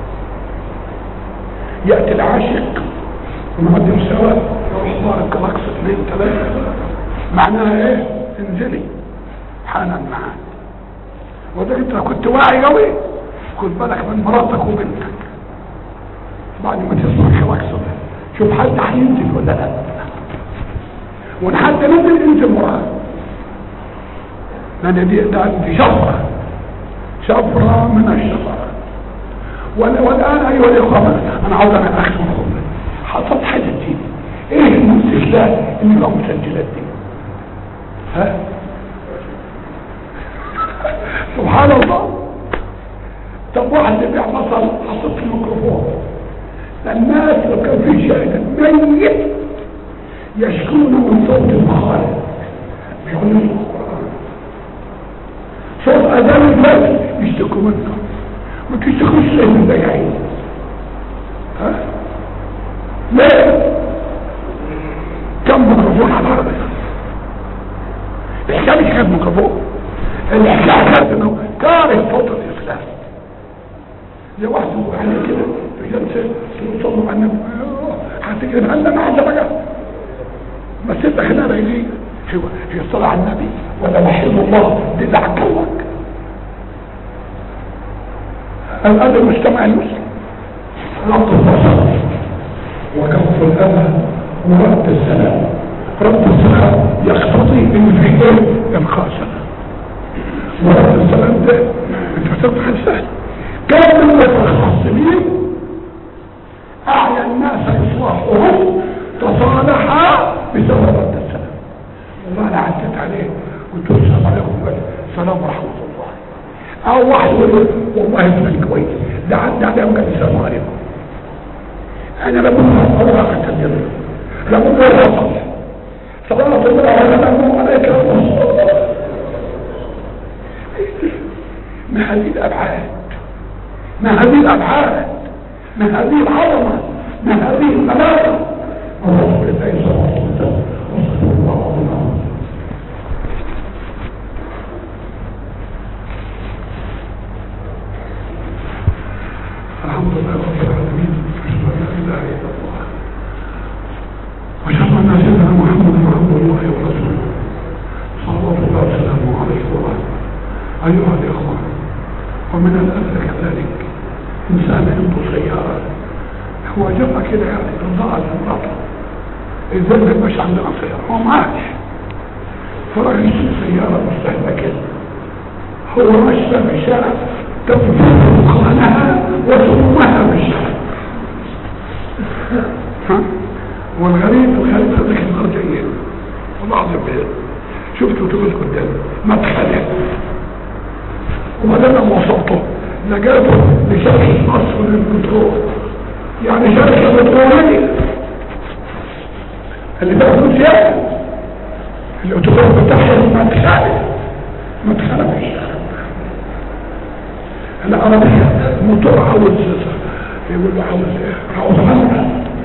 يأتي العاشق ونقدم سوا يروح ضارب كلاكس 2 3 معناها ايه؟ انزلي حالا معاك. وده انت كنت واعي قوي خد بالك من مراتك وبنتك بعد ما تسمع كلاكس ده. شوف حد هينزل ولا لا، وان حد نزل انزل وراه، لان دي شفرة من الشفرة. والان ايها الاخوة انا عاوز انا اختم خطبة. حصلت حاجة دي ايه المسجلات اللي بقى مسجلات دي؟ ها سبحان الله. طب واحد يبيع بصل حطت في الميكروفون، الناس لو كان في شاهد ميت يشكون من صوت المخالف بيقولوا القرآن، صوت اذان الناس يشتكوا منه. ما تشتكوش ليه من البياعين؟ ها ليه؟ يبقى انا عايز بقى بس انت خلال دي هي الصلاة على النبي ولا وحيد الله دي اللي عكوك. الآن المجتمع المسلم ربط البصر وكف الأذى ورد السلام. رد السلام يقتضي ان في ايه الخاسرة، ورد السلام ده انت تبقى سهل. كان من المتخصصين اعيا الناس اصلاحهم تصالحا بسبب رد السلام. والله انا عدت عليه قلت له السلام عليكم، السلام ورحمه الله. او واحد يقول والله ابنك كويس، ده عدى عليهم قال السلام عليكم. انا بقول له الله اعتذر، لا بقول له وصل صلاة الله وسلامه عليك يا رسول الله. ما هذه الابعاد، ما هذه الابعاد، ما هذه العظمه، ما هذه الملاذ. اللهم صل على سيدنا وصلى الله عليه وسلم. الحمد لله رب العالمين، اشهد ان لا اله الا الله واشهد ان سيدنا محمدا عبد الله ورسوله صلوات الله وسلامه عليه وعلى ايها الاخوه. ومن الاسف كذلك انسان عنده سياره هو جرى كده يعني رضاء المرأة اذا ما يبقاش عندنا سياره هو معاش فرجل سياره مستهلكه هو ماشي في الشارع تفضل دخانها وصمها في الشارع. والغريب هذاك المرجعين والله العظيم شفته تقول قدامي مدخله وبعدين لما وصلته لقيته لشركة مصر للبترول، يعني شركة بترولية اللي بياخدوا سياسة الأوتوبيس بتاعها مدخله في الشارع. العربية موتور عاوز يقول له عاوز غلط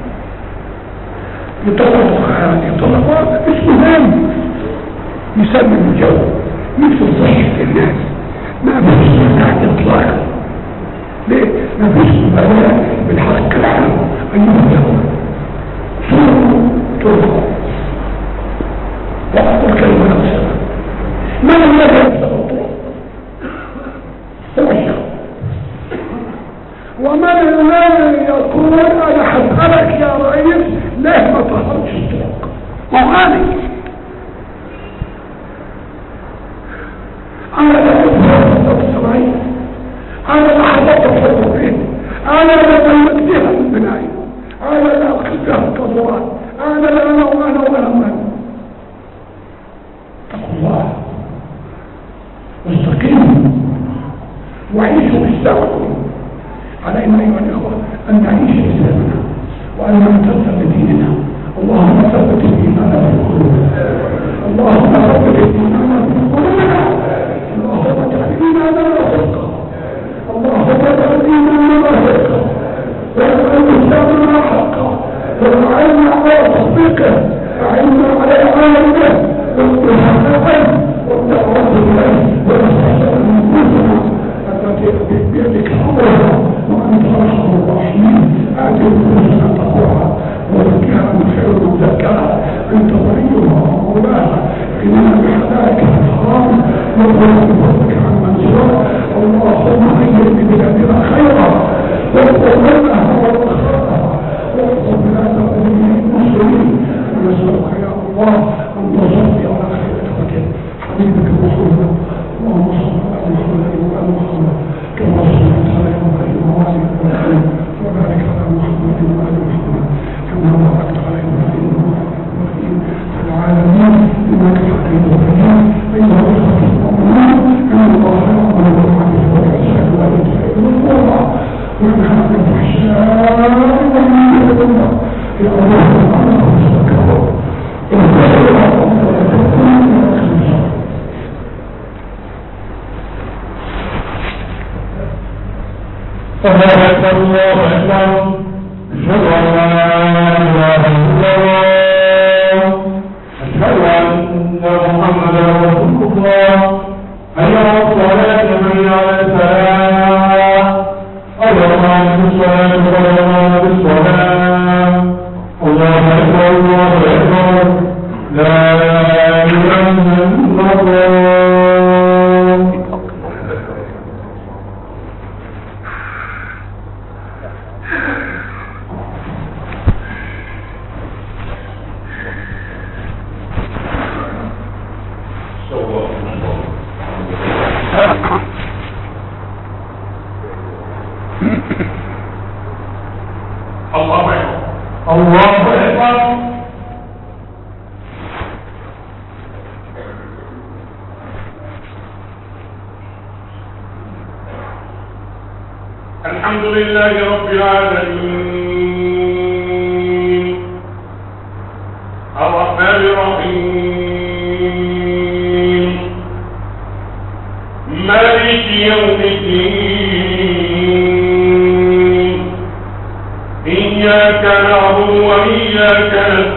يطلق اسمه هم يسمي الجو مثل صحة الناس ما فيش مناعة اطلاقا. ليه؟ ما فيش مبالاة بالحق العام ايها الجو صوروا ترفع وأقول كلمة نفسها من الذي يبدأ الطرق هو الشخص. ومن الذي يقول انا حسألك يا رئيس ليه ما طهرتش الطرق وغاني انا لا اتفرق السرعين، انا لا حضرت الحقوقين، انا لا بلغتها من البناية، انا لا اخذتها التضوات، انا لا انا وانا وانا وانا. اتقوا الله واستقيموا وعيشوا بالسعادة. علينا ايها الاخوه ان نعيش اسلامنا وان نعتز بديننا. اللهم ثبت الايمان في قلوبنا، اللهم ثبت الايمان في قلوبنا، اللهم اجعل ايماننا صدقا، اللهم اجعل ايماننا صدقا، واجعل اسلامنا حقا، واعنا على تطبيقه، اعنا على اعانته والتحقيق والدعوه اليه ونستحسن انفسنا التي بيدك امرها وانت ارحم الراحمين. اتي انفسنا تقواها وزكاها من خير من زكاها انت وليها ومولاها. اننا بحلالك الحرام نظلم بفضلك عن من سواك. اللهم هيئ ببلادنا خيرا واغفر لنا ورخاءها واغفر بلاد المسلمين. ونسالك يا الله ان تصلي على خير خلقك حبيبك محمد. اللهم صل على محمد وعلى محمد كما صليت على ابراهيم وعلى ابراهيم وبارك على محمد وعلى محمد كما باركت على ابراهيم وعلى ابراهيم الله أكبر. الله أكبر. الحمد لله رب العالمين الرحمن الرحيم مالك يوم الدين إياك نعبد وإياك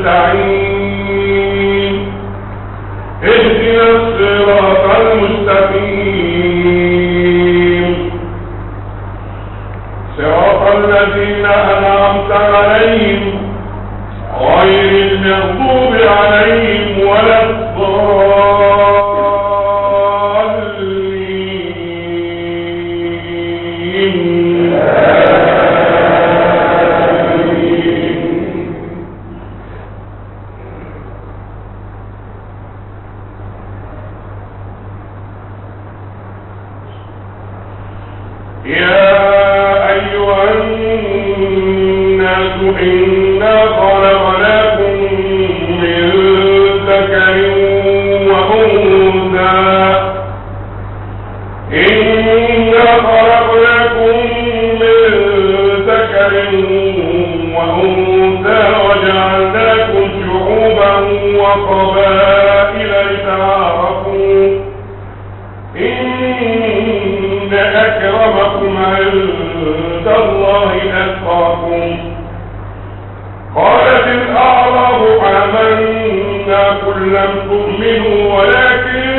نستعين اهدنا الصراط المستقيم صراط الذين أنعمت عليهم غير المغضوب عليهم ولا الضالين. إنا خلقناكم من ذكر وأنثى وجعلناكم شعوبا وقبائل لتعارفوا إن أكرمكم عند الله أتقاكم. قالت الأعراب آمنا قل لم تؤمنوا ولكن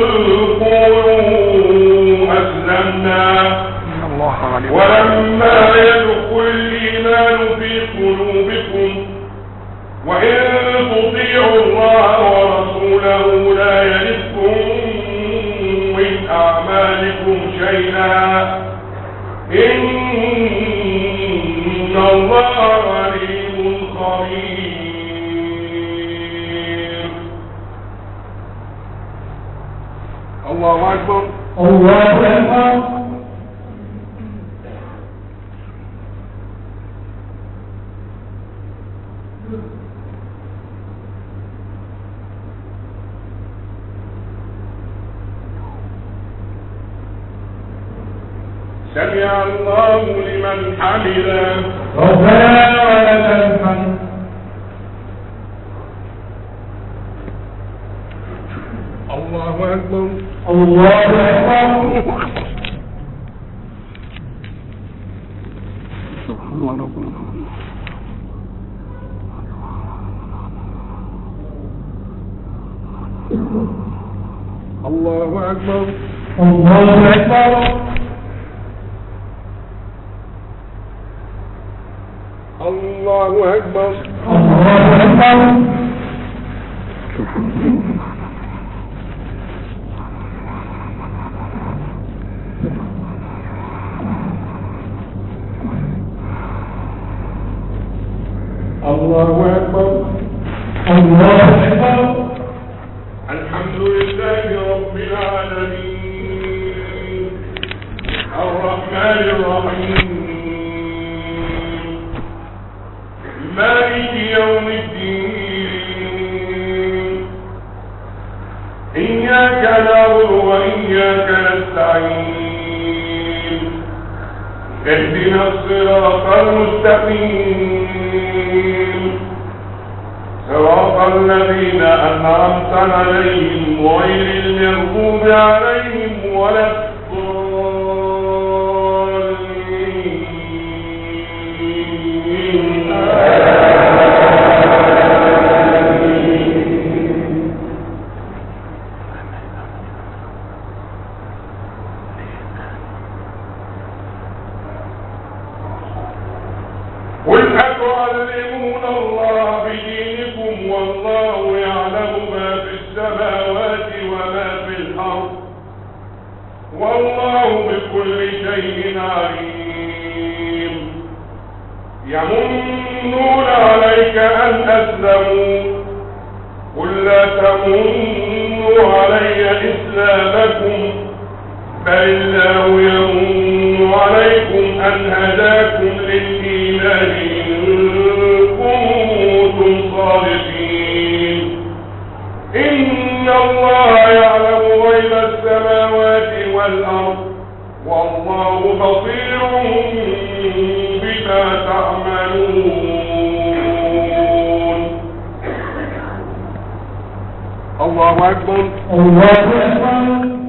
قولوا أسلمنا ولما يدخل الإيمان في قلوبكم وإن تطيعوا الله ورسوله لا يلدكم من أعمالكم شيئا إن الله عليم خبير. الله أكبر. الله أكبر. سمع الله لمن حمده ربنا ولك الحمد. الله أكبر. الله أكبر. سبحان الله ربنا. الله أكبر. الله أكبر. الله أكبر. الله أكبر. الله أكبر. الله أكبر. الحمد لله رب العالمين الرحمن الرحيم مالك يوم الدين إياك نعبد وإياك نستعين اهدنا الصراط المستقيم صراط الذين أنعمت عليهم غير المغضوب عليهم ولا قل أتعلمون الله بدينكم والله يعلم ما في السماوات وما في الأرض والله بكل شيء عليم. يمنون عليك أن أسلموا قل لا تمنوا علي إسلامكم بل الله يمن عليكم أن هداكم للإيمان إن الله أكبر. الله أكبر.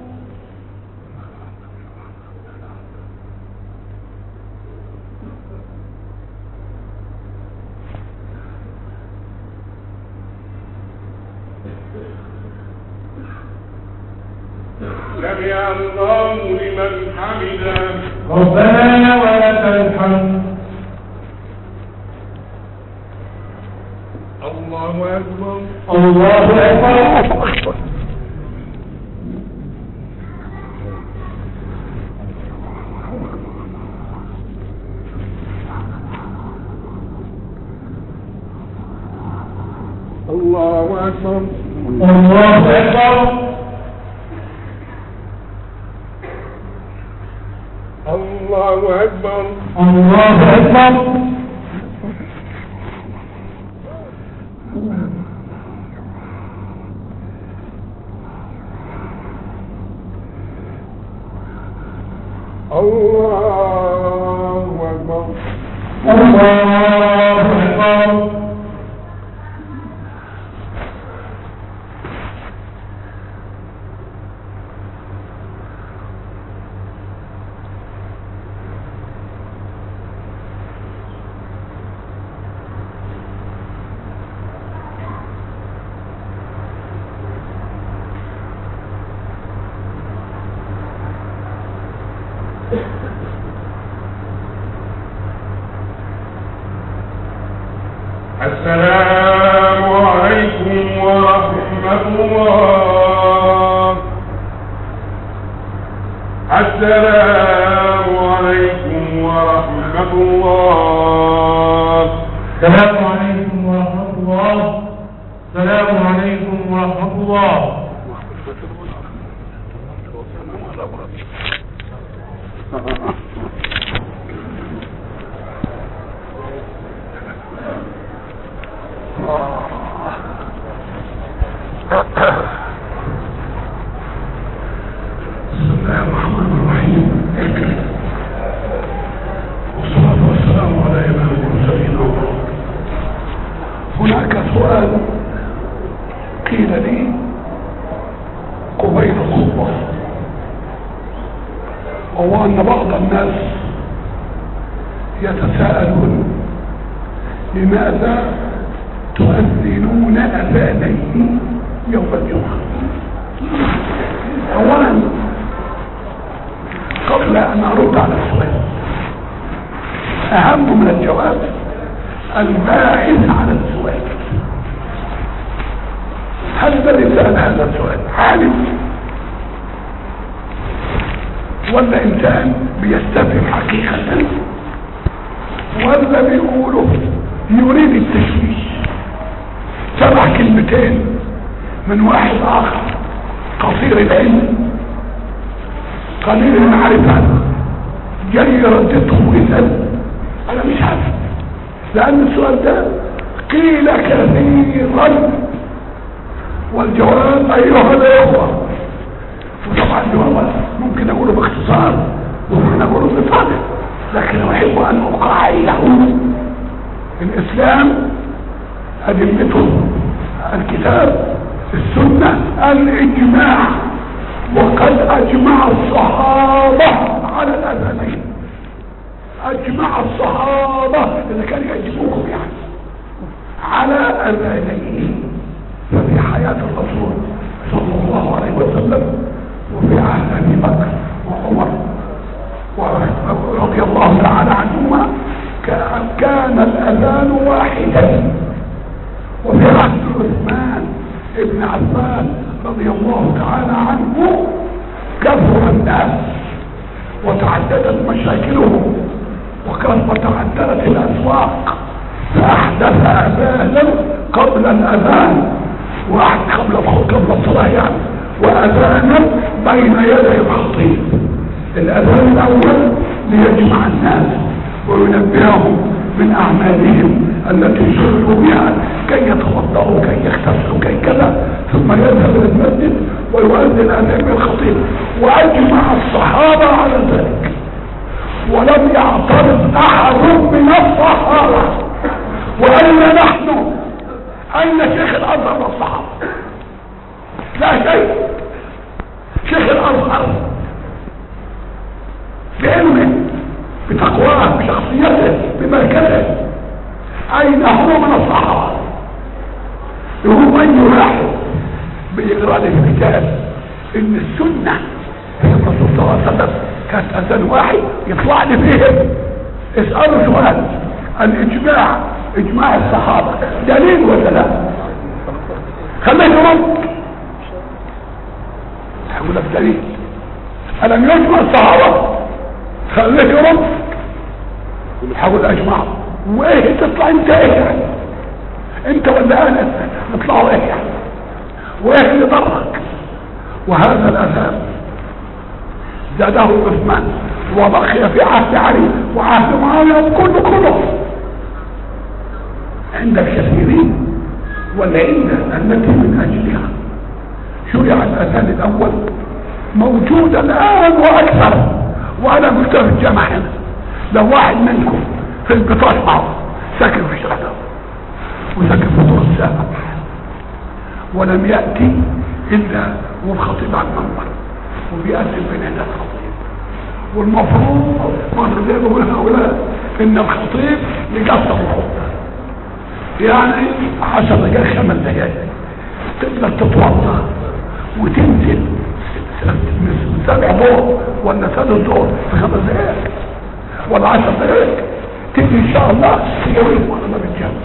سمع الله لمن حمده. ربنا ولك الحمد. الله أكبر. الله أكبر. الله أكبر. الله أكبر. الله أكبر. الله أكبر. الله أكبر. الله أكبر. السلام عليكم ورحمة الله. السلام عليكم ورحمة الله. السلام عليكم ورحمة الله. السلام عليكم ورحمة الله. بسم الله الرحمن الرحيم. والصلاة والسلام على إمام المرسلين. هناك سؤال قيل لي قبيل الخطبة، وهو أن بعض الناس يتساءلون لماذا تؤذنون أذانين يوم الجمعة؟ أولا قبل أن أرد على السؤال، أهم من الجواب الباحث على السؤال. هل الذي سأل هذا السؤال عالم ولا إنسان بيستفهم حقيقة ولا بيقوله يريد التشويش؟ سمع كلمتين من واحد آخر قصير العلم قليل المعرفة جاي يرددهم ويسأل. أنا مش عارف، لأن السؤال ده قيل كثيرا والجواب أيها الأخوة. وطبعا الجواب ممكن أقوله باختصار وممكن أقوله بفضل، لكن أحب أن أقاعده. الإسلام أدلته الكتاب، السنة، الإجماع، وقد أجمع الصحابة على الأذانين. أجمع الصحابة إذا كان يجمعهم يعني على الأذانين. ففي حياة الرسول صلى الله عليه وسلم وفي عهد أبي بكر وعمر رضي الله تعالى عنهما كان الأذان واحدا. وفي عهد عثمان ابن عفان رضي الله تعالى عنه كثر الناس وتعددت مشاكلهم وتعددت الأسواق، فأحدث أذانا قبل الأذان قبل الصلاة يعني، وأذانا بين يدي الخطيب. الأذان الأول ليجمع الناس وينبههم من أعمالهم التي شغلوا بها كي يتوضأوا كي يغتسلوا كي كذا، ثم يذهب إلى المسجد ويؤذن أمام الخطيب. وأجمع الصحابة على ذلك ولم يعترض أحد من الصحابة. وأين نحن؟ أين شيخ الأزهر والصحابة؟ شيء. شيخ الازهر بعلمه بتقواه بشخصيته بمركزه اين هو من الصحابه؟ هو اي واحد بيقرا لي في كتاب ان السنه هي الرسول صلى الله عليه وسلم كانت اذان واحد يطلع لي فيهم اساله سؤال الاجماع اجماع الصحابه دليل ولا لا؟ خليته رد هقول لك دليل. الم يجمع الصحابه؟ خليته رد هقول اجمع. وايه تطلع انت ايه يعني؟ انت ولا انا نطلعوا ايه يعني؟ وايه اللي ضرك؟ وهذا الاذان زاده عثمان وبقي في عهد علي وعهد معاويه كله عند الكثيرين والعلة التي من اجلها شرع الاذان الاول موجود الان واكثر. وانا قلت في الجامعه هنا لو واحد منكم في البطاش معه ساكن في شرطه وساكن في الدور السابع ولم ياتي الا والخطيب على المنبر وبيأذن بين يدي الخطيب، والمفروض ما زي ما بقول هؤلاء ان الخطيب يقصر الخطبه يعني 10 دقائق 5 دقائق تقدر تتوضا وتنزل من 7 دور ولا 3 دور في 5 دقائق ولا 10 دقائق تيجي ان شاء الله تجاوز وانا ما بتجاوز.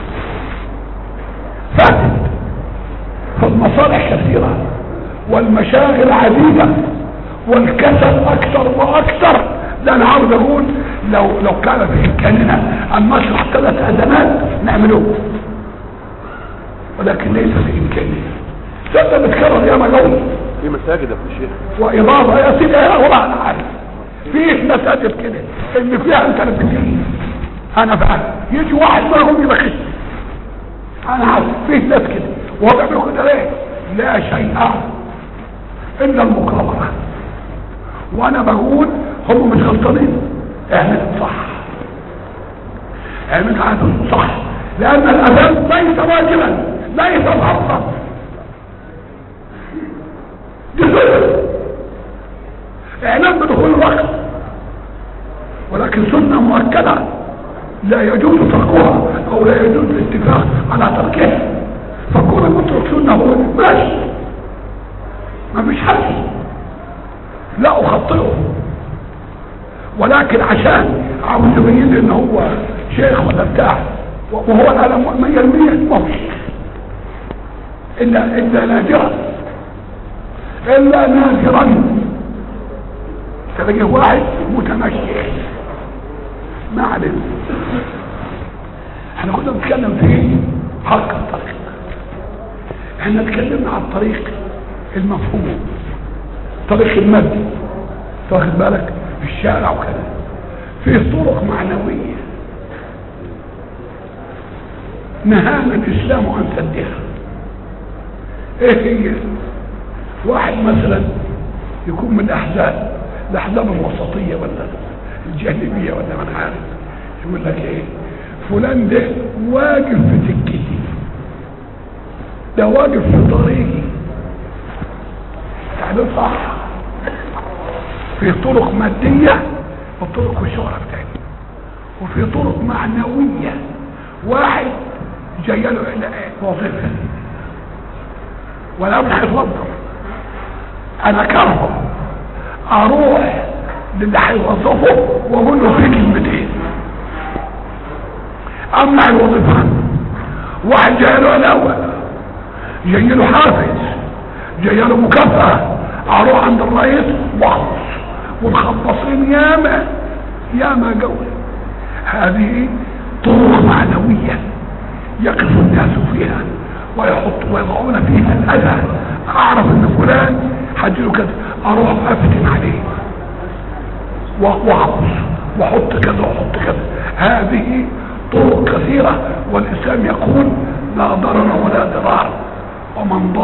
فاتت فالمصالح كثيره والمشاغل عديده والكسل اكثر واكثر. ده انا عاوز اقول لو كان في امكاننا ان نشرح 3 اذانات نعملوه ولكن ليس في امكاننا. ده بتكرر يا مجاوي في مساجد يا الشيخ واضافه يا سيدي والله انا عارف فيه مساجد كده ان فيها انت بتجيب انا فاهم يجي واحد منهم يبخس انا عارف فيه ناس كده وهو بيعملوا كده ليه؟ لا شيء الا المقابله. وانا بقول هم مش غلطانين اعمل صح اعمل عادل صح لان الاذان ليس واجبا ليس فرضا جزء اعلان بدخول الوقت ولكن سنه مؤكده لا يجوز تركها او لا يجوز الاتفاق على تركها. فكون المترك سنه هو ماشي ما فيش حل لا اخطئه ولكن عشان عاوز يبين ان هو شيخ ولا بتاع وهو العالم 100% ما هو شيخ الا نادرا تلاقيه واحد متمشي ما علم. احنا كنا بنتكلم في حق الطريق. احنا اتكلمنا عن الطريق المفهوم طريق المادي تاخد بالك في الشارع وكذا. في طرق معنوية نهانا الاسلام عن سدها. ايه هي؟ واحد مثلا يكون من الاحزاب الوسطية ولا الجانبية ولا من عارف يقول لك ايه فلان ده واقف في سكتي ده واقف في طريقي تعلم صح. في طرق مادية وطرق الشهرة بتاعتي وفي طرق معنوية. واحد جاي له وظيفة ولا مش هيتوظف انا كرهه اروح للي هيوظفه واقول له في كلمتين امنع الوظيفه. واحد جاي له الاول جاي له حافز جاي له مكافاه اروح عند الرئيس واخلص والخباصين ياما قوي. هذه طرق معنويه يقف الناس فيها ويضعون فيها الاذى. اعرف ان فلان حجله كده اروح افتن عليه واحبس واحط كذا واحط كذا. هذه طرق كثيرة والاسلام يقول لا ضرر ولا ضرار ومن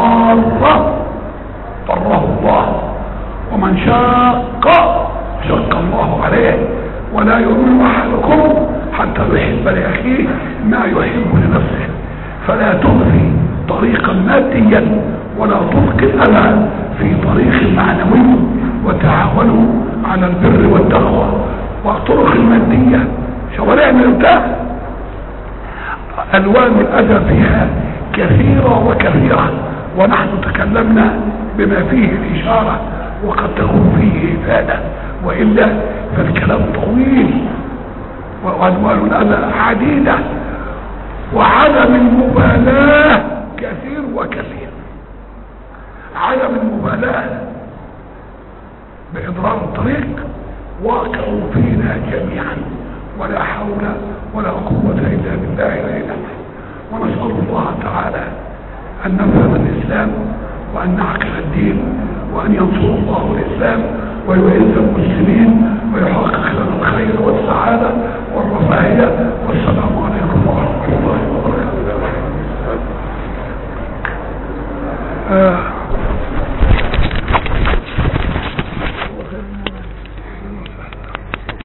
ضره الله ومن شاق الله عليه ولا يؤمن احدكم حتى يحب لاخيه ما يحب لنفسه. فلا تغفي طريقا ماديا ولا تلقي الأذى في طريق معنوي، وتعاونوا على البر والتقوى والطرق المادية. شوارعنا ده ألوان الأذى فيها كثيرة وكثيرة، ونحن تكلمنا بما فيه الإشارة وقد تكون فيه إفادة، وإلا فالكلام طويل. وألوان الأذى عديدة، وعدم المبالاة كثير وكثير. عدم المبالاة بإضرار الطريق واقعوا فينا جميعا، ولا حول ولا قوة إلا بالله العلي العظيم. ونسأل الله تعالى أن نفهم الإسلام وأن نعقل الدين، وأن ينصر الله الإسلام ويعز المسلمين ويحقق لنا الخير